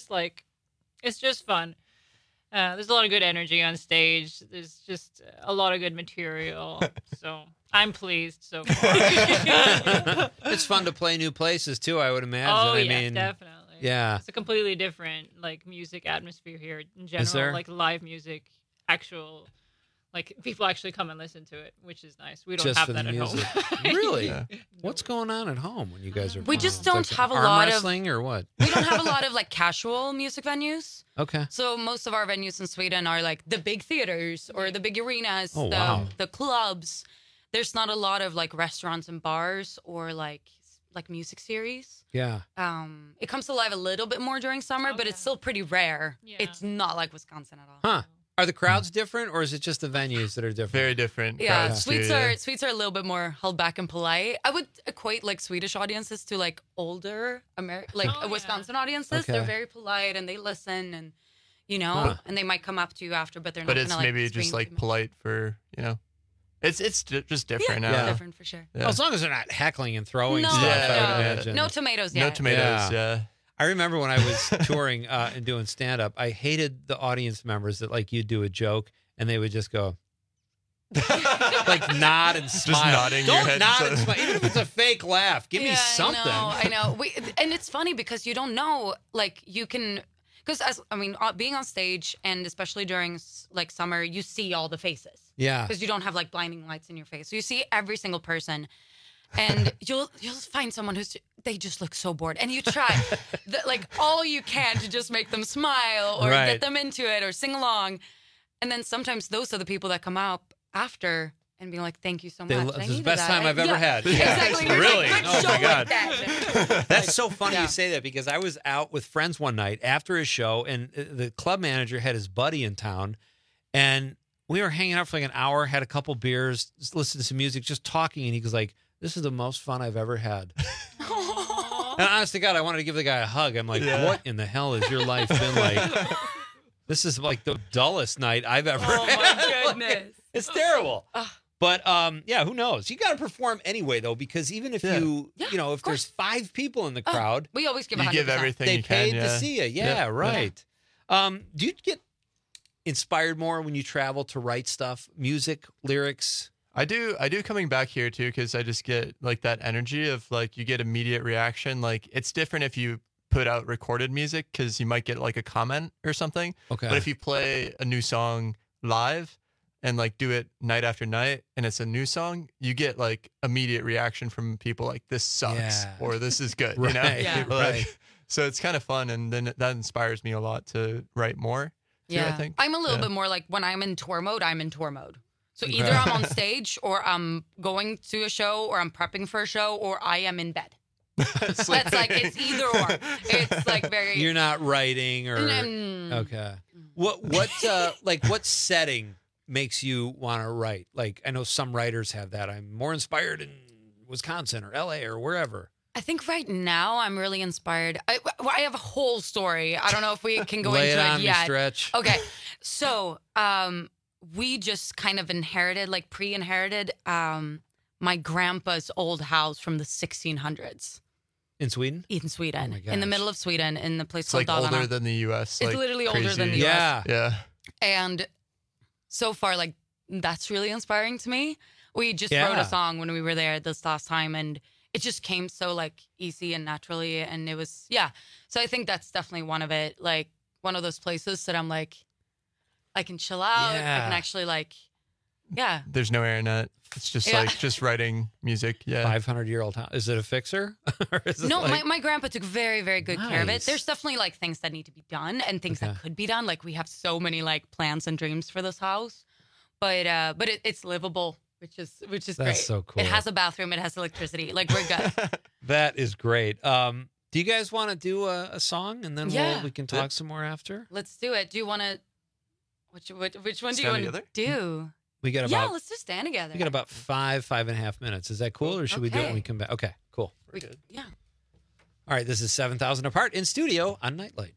fun. There's a lot of good energy on stage. There's just a lot of good material. So I'm pleased so far. It's fun to play new places too, I would imagine. Oh, I yeah, mean, definitely. Yeah. It's a completely different music atmosphere here in general. Is there? Live music, actual people actually come and listen to it, which is nice. We don't just have for that the at music. home. Really? Yeah. What's going on at home when you guys are We just don't have a arm lot of wrestling or what? We don't have a lot of casual music venues. Okay. So most of our venues in Sweden are the big theaters or the big arenas, the clubs. there's not a lot of like restaurants and bars or like music series. Yeah. It comes alive a little bit more during summer, but it's still pretty rare. Yeah. It's not like Wisconsin at all. Huh. Are the crowds different, or is it just the venues that are different? Very different. Yeah, crowds Sweets too, are Sweets are a little bit more held back and polite. I would equate like Swedish audiences to like older Wisconsin audiences. Okay. They're very polite and they listen and and they might come up to you after, but they're not But gonna it's like maybe scream just too like much. polite for It's just different now. Yeah. Different for sure. Yeah. Well, as long as they're not heckling and throwing No, stuff, I would no. imagine. No tomatoes No yet. tomatoes. Yeah. I remember when I was touring and doing stand-up, I hated the audience members that like you'd do a joke and they would just go like nod and smile. Just nodding your Don't head. nod and smile. Even if it's a fake laugh, give me something. I know. And it's funny because you don't know, like you can, because being on stage and especially during like summer, you see all the faces. Yeah. Because you don't have like blinding lights in your face, so you see every single person. And you'll find someone they just look so bored, and you try like all you can to just make them smile or Right. get them into it or sing along, and then sometimes those are the people that come out after and be like, "Thank you so much. This I is the needed best that." time I've ever had. Exactly. You're Really? like, "Good Oh show my like God. that." That's so funny Yeah. you say that because I was out with friends one night after his show, and the club manager had his buddy in town, and we were hanging out for like an hour, had a couple beers, just listened to some music, just talking, and he was like, "This is the most fun I've ever had." And honest to God, I wanted to give the guy a hug. I'm like, "What in the hell has your life been like? This is like the dullest night I've ever Oh had." my goodness. It's terrible. But who knows? You got to perform anyway, though, because even if if there's 5 people in the crowd, We always give You 100%. give everything they you can. paid to Yeah. see you. Yeah, Yeah. right. Do you get inspired more when you travel to write stuff, music, lyrics? I do coming back here too, because I just get like that energy of like you get immediate reaction. Like it's different if you put out recorded music because you might get like a comment or something. Okay. But if you play a new song live and like do it night after night and it's a new song, you get like immediate reaction from people like this sucks Yeah. or this is good. Right. You know? Yeah. Like, Right. So it's kind of fun, and then that inspires me a lot to write more. Too, I think. I'm a little Yeah. bit more like when I'm in tour mode, I'm in tour mode. So Okay. either I'm on stage or I'm going to a show or I'm prepping for a show or I am in bed. That's like, it's either or. It's like very. You're not writing or Mm. okay. What setting makes you want to write? Like I know some writers have that. I'm more inspired in Wisconsin or LA or wherever. I think right now I'm really inspired. I have a whole story. I don't know if we can go Lay into it it on me, yet. Stretch. Okay. So we just kind of inherited, like pre-inherited, my grandpa's old house from the 1600s. In Sweden? In Sweden. Oh my In the gosh. middle of Sweden, in the place It's called like older Dalarna. than the U.S. It's like, literally older than the crazy. US. Yeah. Yeah. And so far, like, that's really inspiring to me. We just Yeah. wrote a song when we were there this last time, and it just came so, like, easy and naturally. And it was, yeah. So I think that's definitely one of it. Like, one of those places that I'm like, I can chill out. I Yeah. can actually, like, yeah. There's no internet. It's just Yeah. like just writing music. Yeah. 500-year-old house. Is it a fixer? Or is it No, like- my grandpa took very, very good care of it. Nice. There's definitely like things that need to be done and things that Okay. could be done. Like we have so many like plans and dreams for this house, but it's livable, which is That's great. so cool. It has a bathroom. It has electricity. Like we're good. That is great. Do you guys want to do a song and then Yeah. we can talk some more after? Let's do it. Do you want to? Which one do you Stand want to together? do? We got Yeah, about let's just stand together. we got about 5.5 minutes. Is that cool, or should we do it when Okay. we come back? Okay, cool. Yeah. All right, this is 7,000 Apart in studio on Nightlight.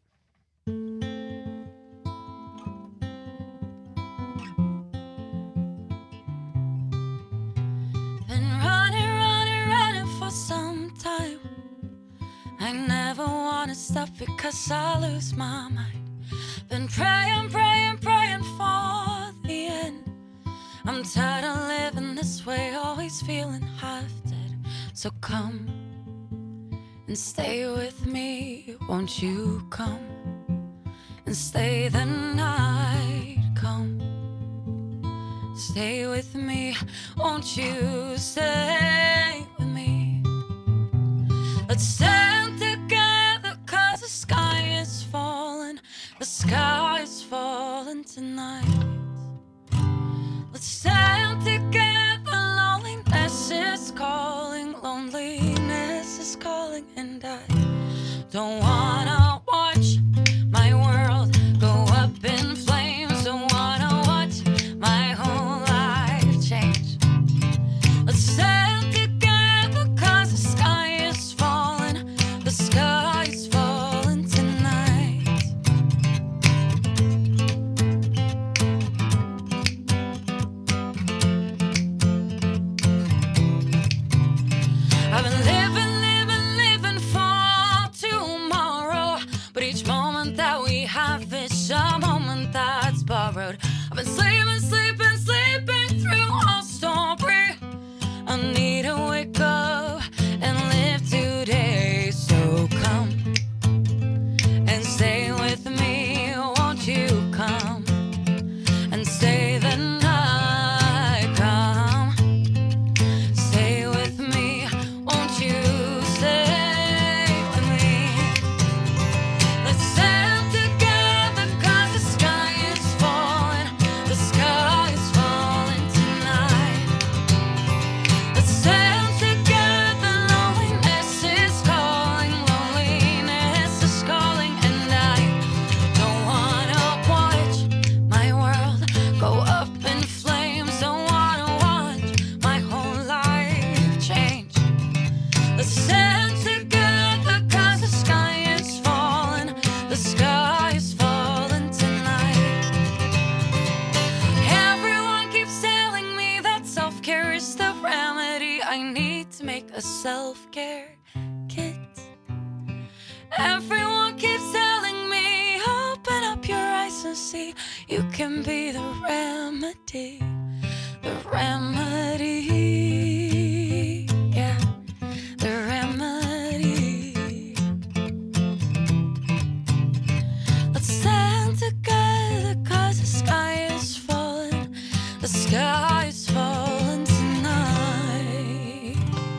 Been running for some time. I never wanna stop because I lose my mind. Been praying for the end. I'm tired of living this way, always feeling half dead. So come and stay with me, won't you come and stay the night? Come, stay with me, won't you stay with me? Let's stand together, 'cause the sky is falling. The sky is falling tonight. Let's stand together, lonely been sleeping through all story. I need to wake up and live today. So come and stay with me. Won't you come and stay the night? Come, stay with me. Won't you stay with me? Let's stand together 'cause the sky is falling. The sky is falling tonight. Let's stand together. Loneliness is calling. Loneliness is calling. And I don't wanna watch my world go up in flames. Don't wanna watch my whole life change. Let's stand together 'cause the sky is falling. The sky is falling tonight. Everyone keeps telling me that self-care is the remedy. I need to make a self-care kit. Everyone keeps telling me, open up your eyes and see you can be the remedy. The remedy. Yeah, the remedy. Let's stand together 'cause the sky is falling. The sky is falling tonight.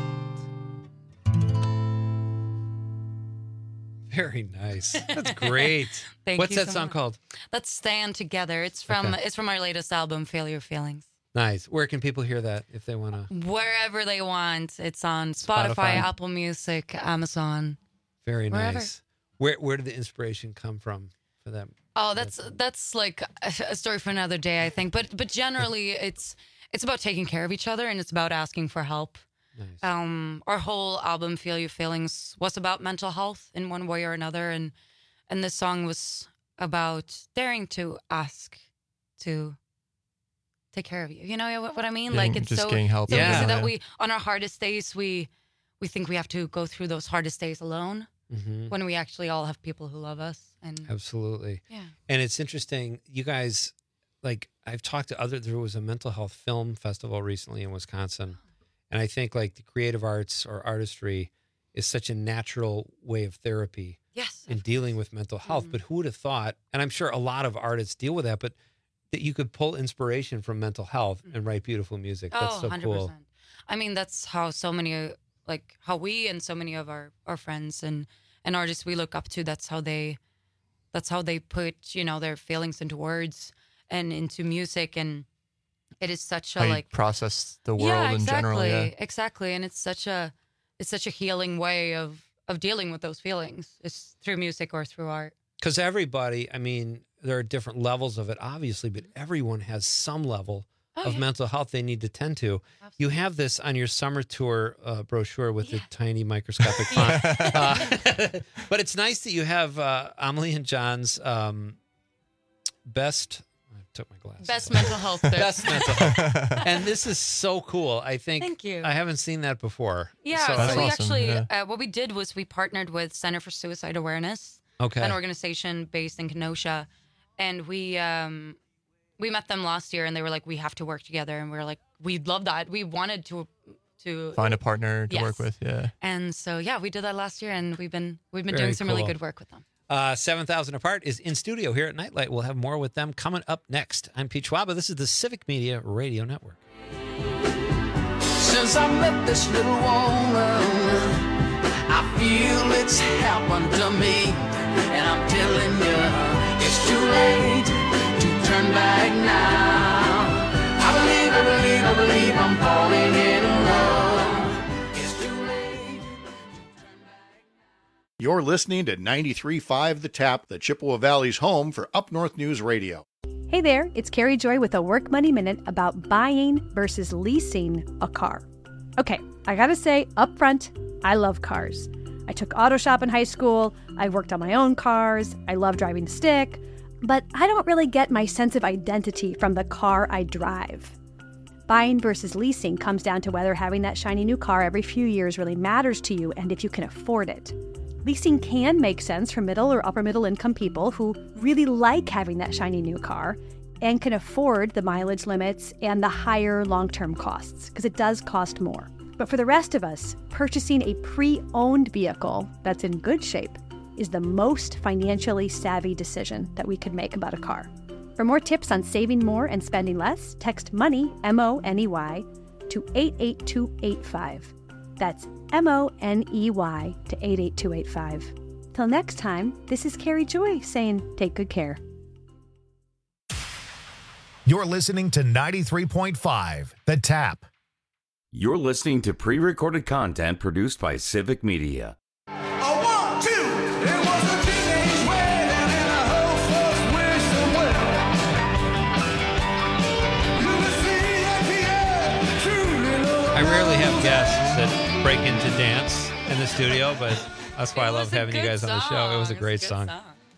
Very nice. That's great. Thank What's you that so song much. called? Let's Stand Together. It's from Okay. it's from our latest album, Failure Feelings. Nice. Where can people hear that if they want to? Wherever they want. It's on Spotify, Apple Music, Amazon. Very Wherever. nice. Where did the inspiration come from for that? Oh, that's like a story for another day, I think. But generally, it's about taking care of each other and it's about asking for help. Nice. Our whole album, Feel Your Feelings, was about mental health in one way or another, and this song was about daring to ask to take care of you. You know what I mean? Like, it's just so getting help. so Yeah. easy that Yeah. we, on our hardest days, we think we have to go through those hardest days alone, when we actually all have people who love us. And Absolutely. Yeah. And it's interesting, you guys, like I've talked to there was a mental health film festival recently in Wisconsin. And I think like the creative arts or artistry is such a natural way of therapy. Yes, in dealing with mental health. But who would have thought, and I'm sure a lot of artists deal with that, but that you could pull inspiration from mental health and write beautiful music. That's so 100%. cool. I mean, that's how so many, like how we and so many of our friends and artists we look up to, that's how they put, their feelings into words and into music. And it is such a How you like process the world in general. Yeah. Exactly. And it's such a healing way of dealing with those feelings. It's through music or through art. Because everybody, I mean, there are different levels of it, obviously, but everyone has some level of mental health they need to tend to. Absolutely. You have this on your summer tour brochure with the tiny microscopic font. But it's nice that you have Amelie and John's best... I took my glasses. Best mental health tips. Best mental health. And this is so cool. I think Thank you. I haven't seen that before. Yeah, so so we awesome. actually, what we did was we partnered with Center for Suicide Awareness, an organization based in Kenosha, and we met them last year, and they were like, we have to work together, and we were like, we'd love that. We wanted to find a partner to work with, yeah. And so we did that last year, and we've been Very doing some really cool. good work with them. 7,000 Apart is in studio here at Nightlight. We'll have more with them coming up next. I'm Pete Schwaba. This is the Civic Media Radio Network. Since I met this little woman, I feel it's happened to me. And I'm telling you, it's too late to turn back now. I believe I'm falling in love. It's too late. You're listening to 93.5 The Tap, the Chippewa Valley's home for Up North News Radio. Hey there, it's Carrie Joy with a Work Money Minute about buying versus leasing a car. Okay, I gotta say, up front, I love cars. I took auto shop in high school, I worked on my own cars, I love driving stick, but I don't really get my sense of identity from the car I drive. Buying versus leasing comes down to whether having that shiny new car every few years really matters to you and if you can afford it. Leasing can make sense for middle or upper middle income people who really like having that shiny new car, and can afford the mileage limits and the higher long-term costs, because it does cost more. But for the rest of us, purchasing a pre-owned vehicle that's in good shape is the most financially savvy decision that we could make about a car. For more tips on saving more and spending less, text MONEY, M-O-N-E-Y, to 88285. That's MONEY to 88285. Till next time, this is Carrie Joy saying take good care. You're listening to 93.5 The Tap. You're listening to pre-recorded content produced by Civic Media. I rarely have guests that break into dance in the studio, but that's why I love having you guys on the show. It was a great song.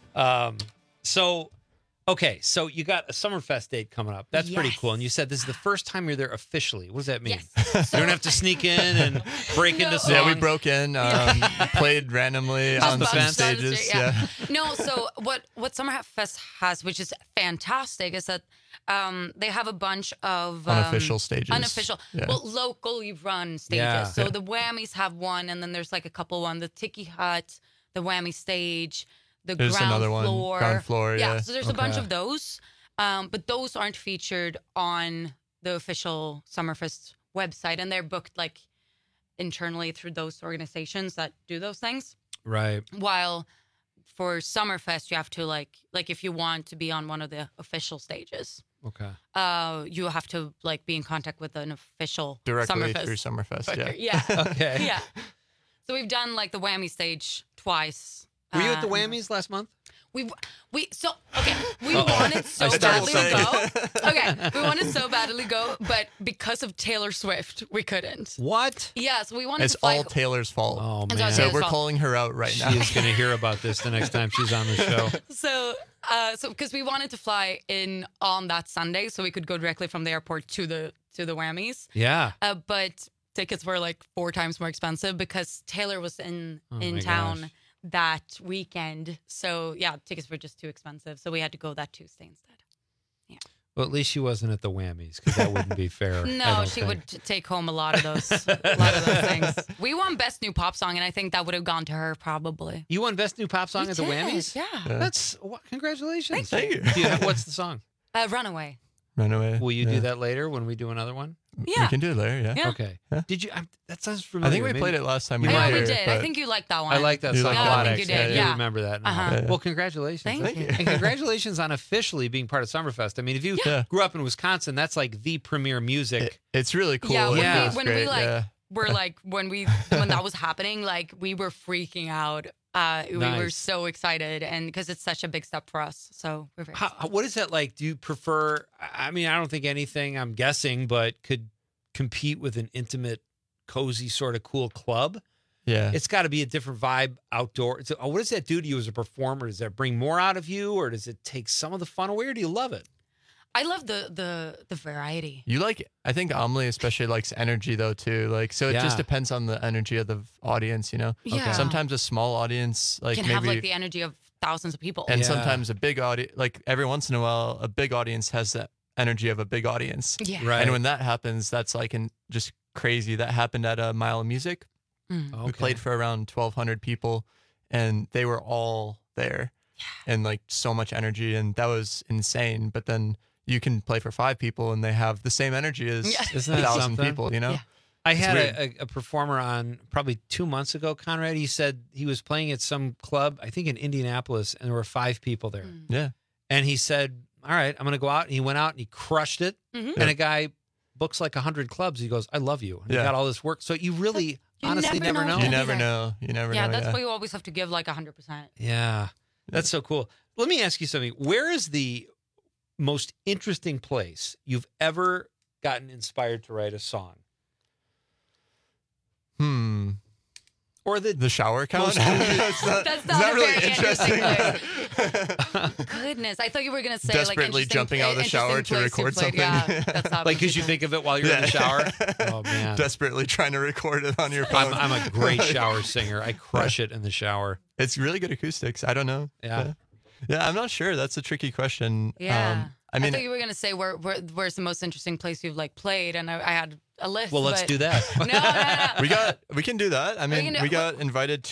So you got a Summerfest date coming up. That's pretty cool. And you said this is the first time you're there officially. What does that mean? Yes. You don't have to sneak in and break into songs. Yeah, we broke in, played randomly on some stages. No, so what Summerfest has, which is fantastic, is that they have a bunch of unofficial stages. Well, locally run stages. Yeah. So the Whammies have one, and then there's like a couple one. The Tiki Hut, the Whammy stage, there's another ground floor. Yeah. So there's a bunch of those, but those aren't featured on the official Summerfest website, and they're booked like internally through those organizations that do those things. Right. While for Summerfest, you have to like if you want to be on one of the official stages. Okay. You have to like be in contact with an official directly Summerfest through Summerfest. booker. Yeah. Okay. Yeah. So we've done like the Whammy stage twice. Were you at the Whammies last month? We wanted so badly to go. Okay, we wanted so badly to go, but because of Taylor Swift, we couldn't. What? Yeah, so we wanted It's to fly. all Taylor's fault. Oh It's all man. So Taylor's we're fault. calling her out right now. She's going to hear about this the next time she's on the show. So because we wanted to fly in on that Sunday, so we could go directly from the airport to the Whammies. Yeah. But tickets were like 4 times more expensive because Taylor was in my town gosh. that weekend. So yeah, tickets were just too expensive. So we had to go that Tuesday instead. Well, at least she wasn't at the Whammies because that wouldn't be fair. No, she would take home a lot of those things. We won Best New Pop Song, and I think that would have gone to her probably. You won Best New Pop Song We at the did, Whammies? yeah. That's congratulations. Thank you. What's the song? Runaway. Runaway. Will you do that later when we do another one? Yeah. We can do it later, yeah. Okay. Yeah. Did you? That sounds familiar. I think we played it last time. You I might know we have, did. but- I think you liked that one. I like that You song like a that lot. one? I think you Actually, did, I do yeah. remember that now. Uh-huh. Well, congratulations. Thank you. And congratulations on officially being part of Summerfest. I mean, if you grew up in Wisconsin, that's like the premier music. It's really cool. Yeah, It's when great, we like yeah. were like when that was happening, like we were freaking out. We were Nice. so excited, and because it's such a big step for us, so we're very excited. What is that like? Do you prefer? I mean, I don't think anything. I'm guessing, but could compete with an intimate, cozy sort of cool club. Yeah. It's got to be a different vibe outdoor. What does that do to you as a performer? Does that bring more out of you, or does it take some of the fun away, or do you love it? I love the variety. You like, I think Amelie especially likes energy though too. Like, so it Yeah. just depends on the energy of the audience, you know? Yeah. Okay. Sometimes a small audience, like Can maybe, have like the energy of thousands of people. and Yeah. sometimes a big audience, like every once in a while, a big audience has the energy of a big audience. Yeah. Right. And when that happens, that's like just crazy. That happened at a Mile of Music. Mm. We played for around 1,200 people, and they were all there, and like so much energy, and that was insane. But then you can play for 5 people, and they have the same energy as Isn't that 1,000 something? people. You know, I It's had weird. a performer on probably 2 months ago, Conrad. He said he was playing at some club, I think in Indianapolis, and there were 5 people there. Yeah. And he said, all right, I'm going to go out. And he went out and he crushed it. Mhm. And a guy books like 100 clubs. He goes, I love you. And he Yeah. got all this work. So you really, honestly never know. You never know. You never Yeah, know. that's why you always have to give like 100%. Yeah. That's so cool. Let me ask you something. Where is the most interesting place you've ever gotten inspired to write a song? Or the shower count? most- That's not, That's it's not not a really very interesting. Goodness, I thought you were gonna say Desperately like jumping out of the shower to record something. Yeah, that's not Like, because you think of it while you're in the shower? Oh, man. Desperately trying to record it on your phone. I'm a great shower singer. I crush it in the shower. It's really good acoustics. I don't know. Yeah. Yeah, I'm not sure. That's a tricky question. Yeah. I mean, thought you were gonna say where's the most interesting place you've like played, and I had a list. Well, let's but- do that. No. we can do that. I mean, we got invited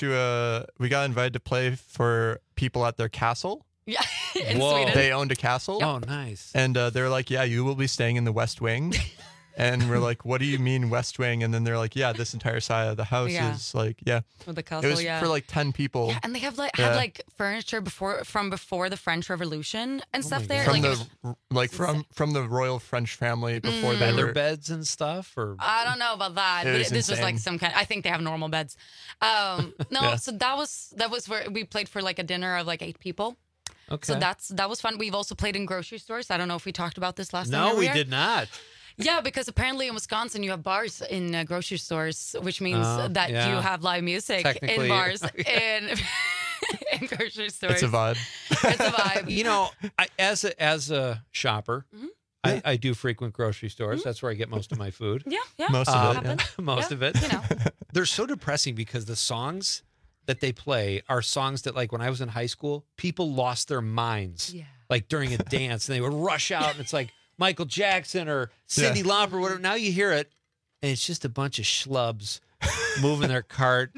to play for people at their castle. Yeah, in Whoa. Sweden. They owned a castle. Oh, nice. And they're like, yeah, you will be staying in the West Wing. And we're like, what do you mean West Wing? And then they're like, yeah, this entire side of the house is like, yeah. With the castle, it was for like 10 people. Yeah, and they have had like furniture from before the French Revolution and stuff there. From Like, from the royal French family before they Feather were beds and stuff, or I don't know about that, It but was this was like insane. some kind. I think they have normal beds. No, Yeah. so that was where we played for like a dinner of like 8 people. Okay. So that was fun. We've also played in grocery stores. I don't know if we talked about this last time. no, you were we here. did not. Yeah, because apparently in Wisconsin you have bars in grocery stores, which means that yeah. you have live music in Technically, bars in grocery stores. It's a vibe. It's a vibe. You know, as a shopper, Mm-hmm. I do frequent grocery stores. That's where I get most of my food. Yeah. Most of it. happens. Most Yeah, of it. You know. They're so depressing because the songs that they play are songs that, like, when I was in high school, people lost their minds. Yeah. Like during a dance, and they would rush out, and it's like Michael Jackson or Cyndi Lauper or whatever. Now you hear it, and it's just a bunch of schlubs moving their cart,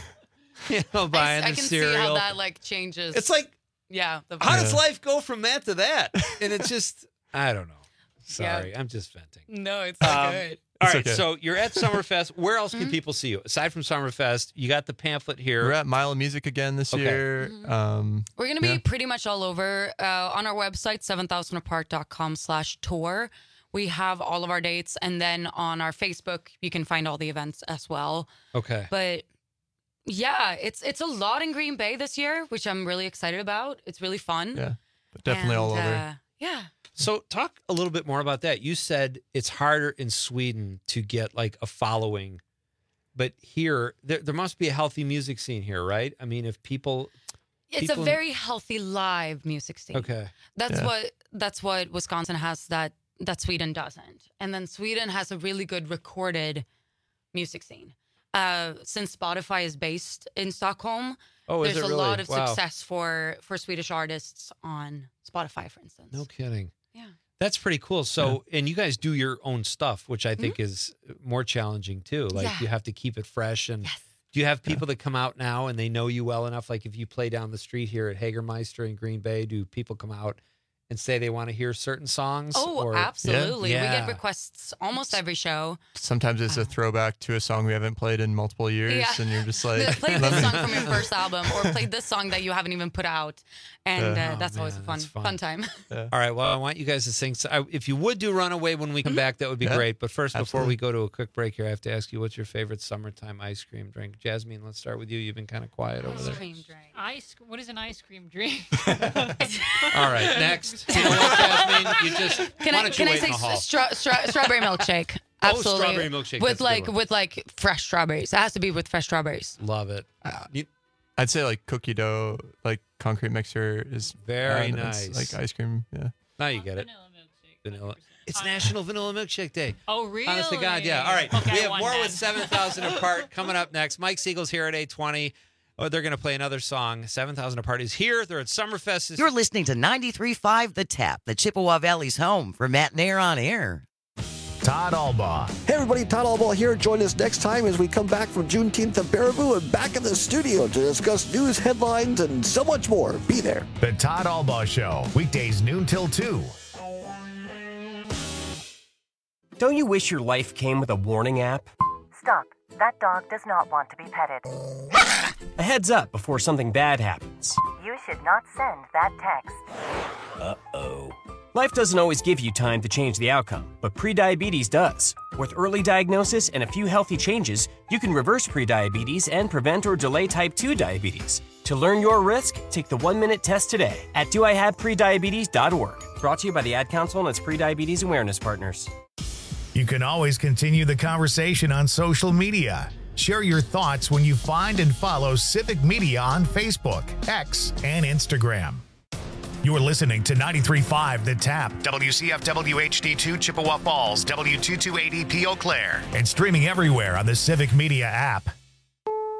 buying I the can cereal. see how that like changes. It's like, yeah. how does life go from that to that? And it's just, I don't know. Sorry, Yeah. I'm just venting. No, it's not good. All It's right, okay. so you're at Summerfest. Where else Mm-hmm. can people see you? Aside from Summerfest, you got the pamphlet here. We're at Mile of Music again this Okay. year. Mm-hmm. We're going to be yeah. pretty much all over. On our website, 7000apart.com/tour. We have all of our dates. And then on our Facebook, you can find all the events as well. Okay. But yeah, it's a lot in Green Bay this year, which I'm really excited about. It's really fun. Yeah, but definitely all over. Yeah. So talk a little bit more about that. You said it's harder in Sweden to get like a following, but here there must be a healthy music scene here, right? I mean, if people, It's a very healthy live music scene. okay, That's what Wisconsin has that Sweden doesn't. And then Sweden has a really good recorded music scene. Since Spotify is based in Stockholm, Oh, is there's it a really? lot of Wow. success for Swedish artists on Spotify, for instance. no kidding. Yeah. That's pretty cool. So, and you guys do your own stuff, which I think is more challenging too. Like Yeah. you have to keep it fresh. And do you have people that come out now and they know you well enough? Like if you play down the street here at Hagermeister in Green Bay, do people come out and say they want to hear certain songs? Oh, or- absolutely. Yeah. We get requests almost every show. Sometimes it's a throwback to a song we haven't played in multiple years, Yeah. and you're just like, Play this song from your first album, or play this song that you haven't even put out, and that's always a fun time. All right. Well, I want you guys to sing. So if you would do Runaway when we come back, that would be Yeah, great. But first, before absolutely. we go to a quick break here, I have to ask you, what's your favorite summertime ice cream drink? Jasmine, let's start with you. You've been kind of quiet over there. Cream drink. What is an ice cream drink? All right. Next. You know what, Jasmine? You just Can why I don't you wait say in the hall? strawberry milkshake? Oh, Absolutely. strawberry milkshake, with that's a good one. with fresh strawberries. It has to be with fresh strawberries. Love it. I'd say like cookie dough, like concrete mixer is Very it's nice. like ice cream. Yeah. Now you get it. Vanilla. It's National Vanilla Milkshake Day. Oh, really? Honest to God, yeah. All right. Okay, we I have won more then. with 7,000 Apart coming up next. Mike Siegel's here at 8:20. Oh, they're going to play another song. 7,000 Apart is here. They're at Summerfest. You're listening to 93.5 The Tap, the Chippewa Valley's home for Matt Nair on Air. Todd Albaugh. Hey everybody, Todd Albaugh here. Join us next time as we come back from Juneteenth at Baraboo and back in the studio to discuss news, headlines, and so much more. Be there. The Todd Albaugh Show, weekdays noon till 2. Don't you wish your life came with a warning app? Stop. That dog does not want to be petted. A heads up before something bad happens. You should not send that text. Uh-oh. Life doesn't always give you time to change the outcome, but prediabetes does. With early diagnosis and a few healthy changes, you can reverse prediabetes and prevent or delay type 2 diabetes. To learn your risk, take the 1-minute test today at doihaveprediabetes.org. Brought to you by the Ad Council and its prediabetes awareness partners. You can always continue the conversation on social media. Share your thoughts when you find and follow Civic Media on Facebook, X, and Instagram. You're listening to 93.5 The Tap, WCFW HD2 Chippewa Falls, W228EP Eau Claire, and streaming everywhere on the Civic Media app.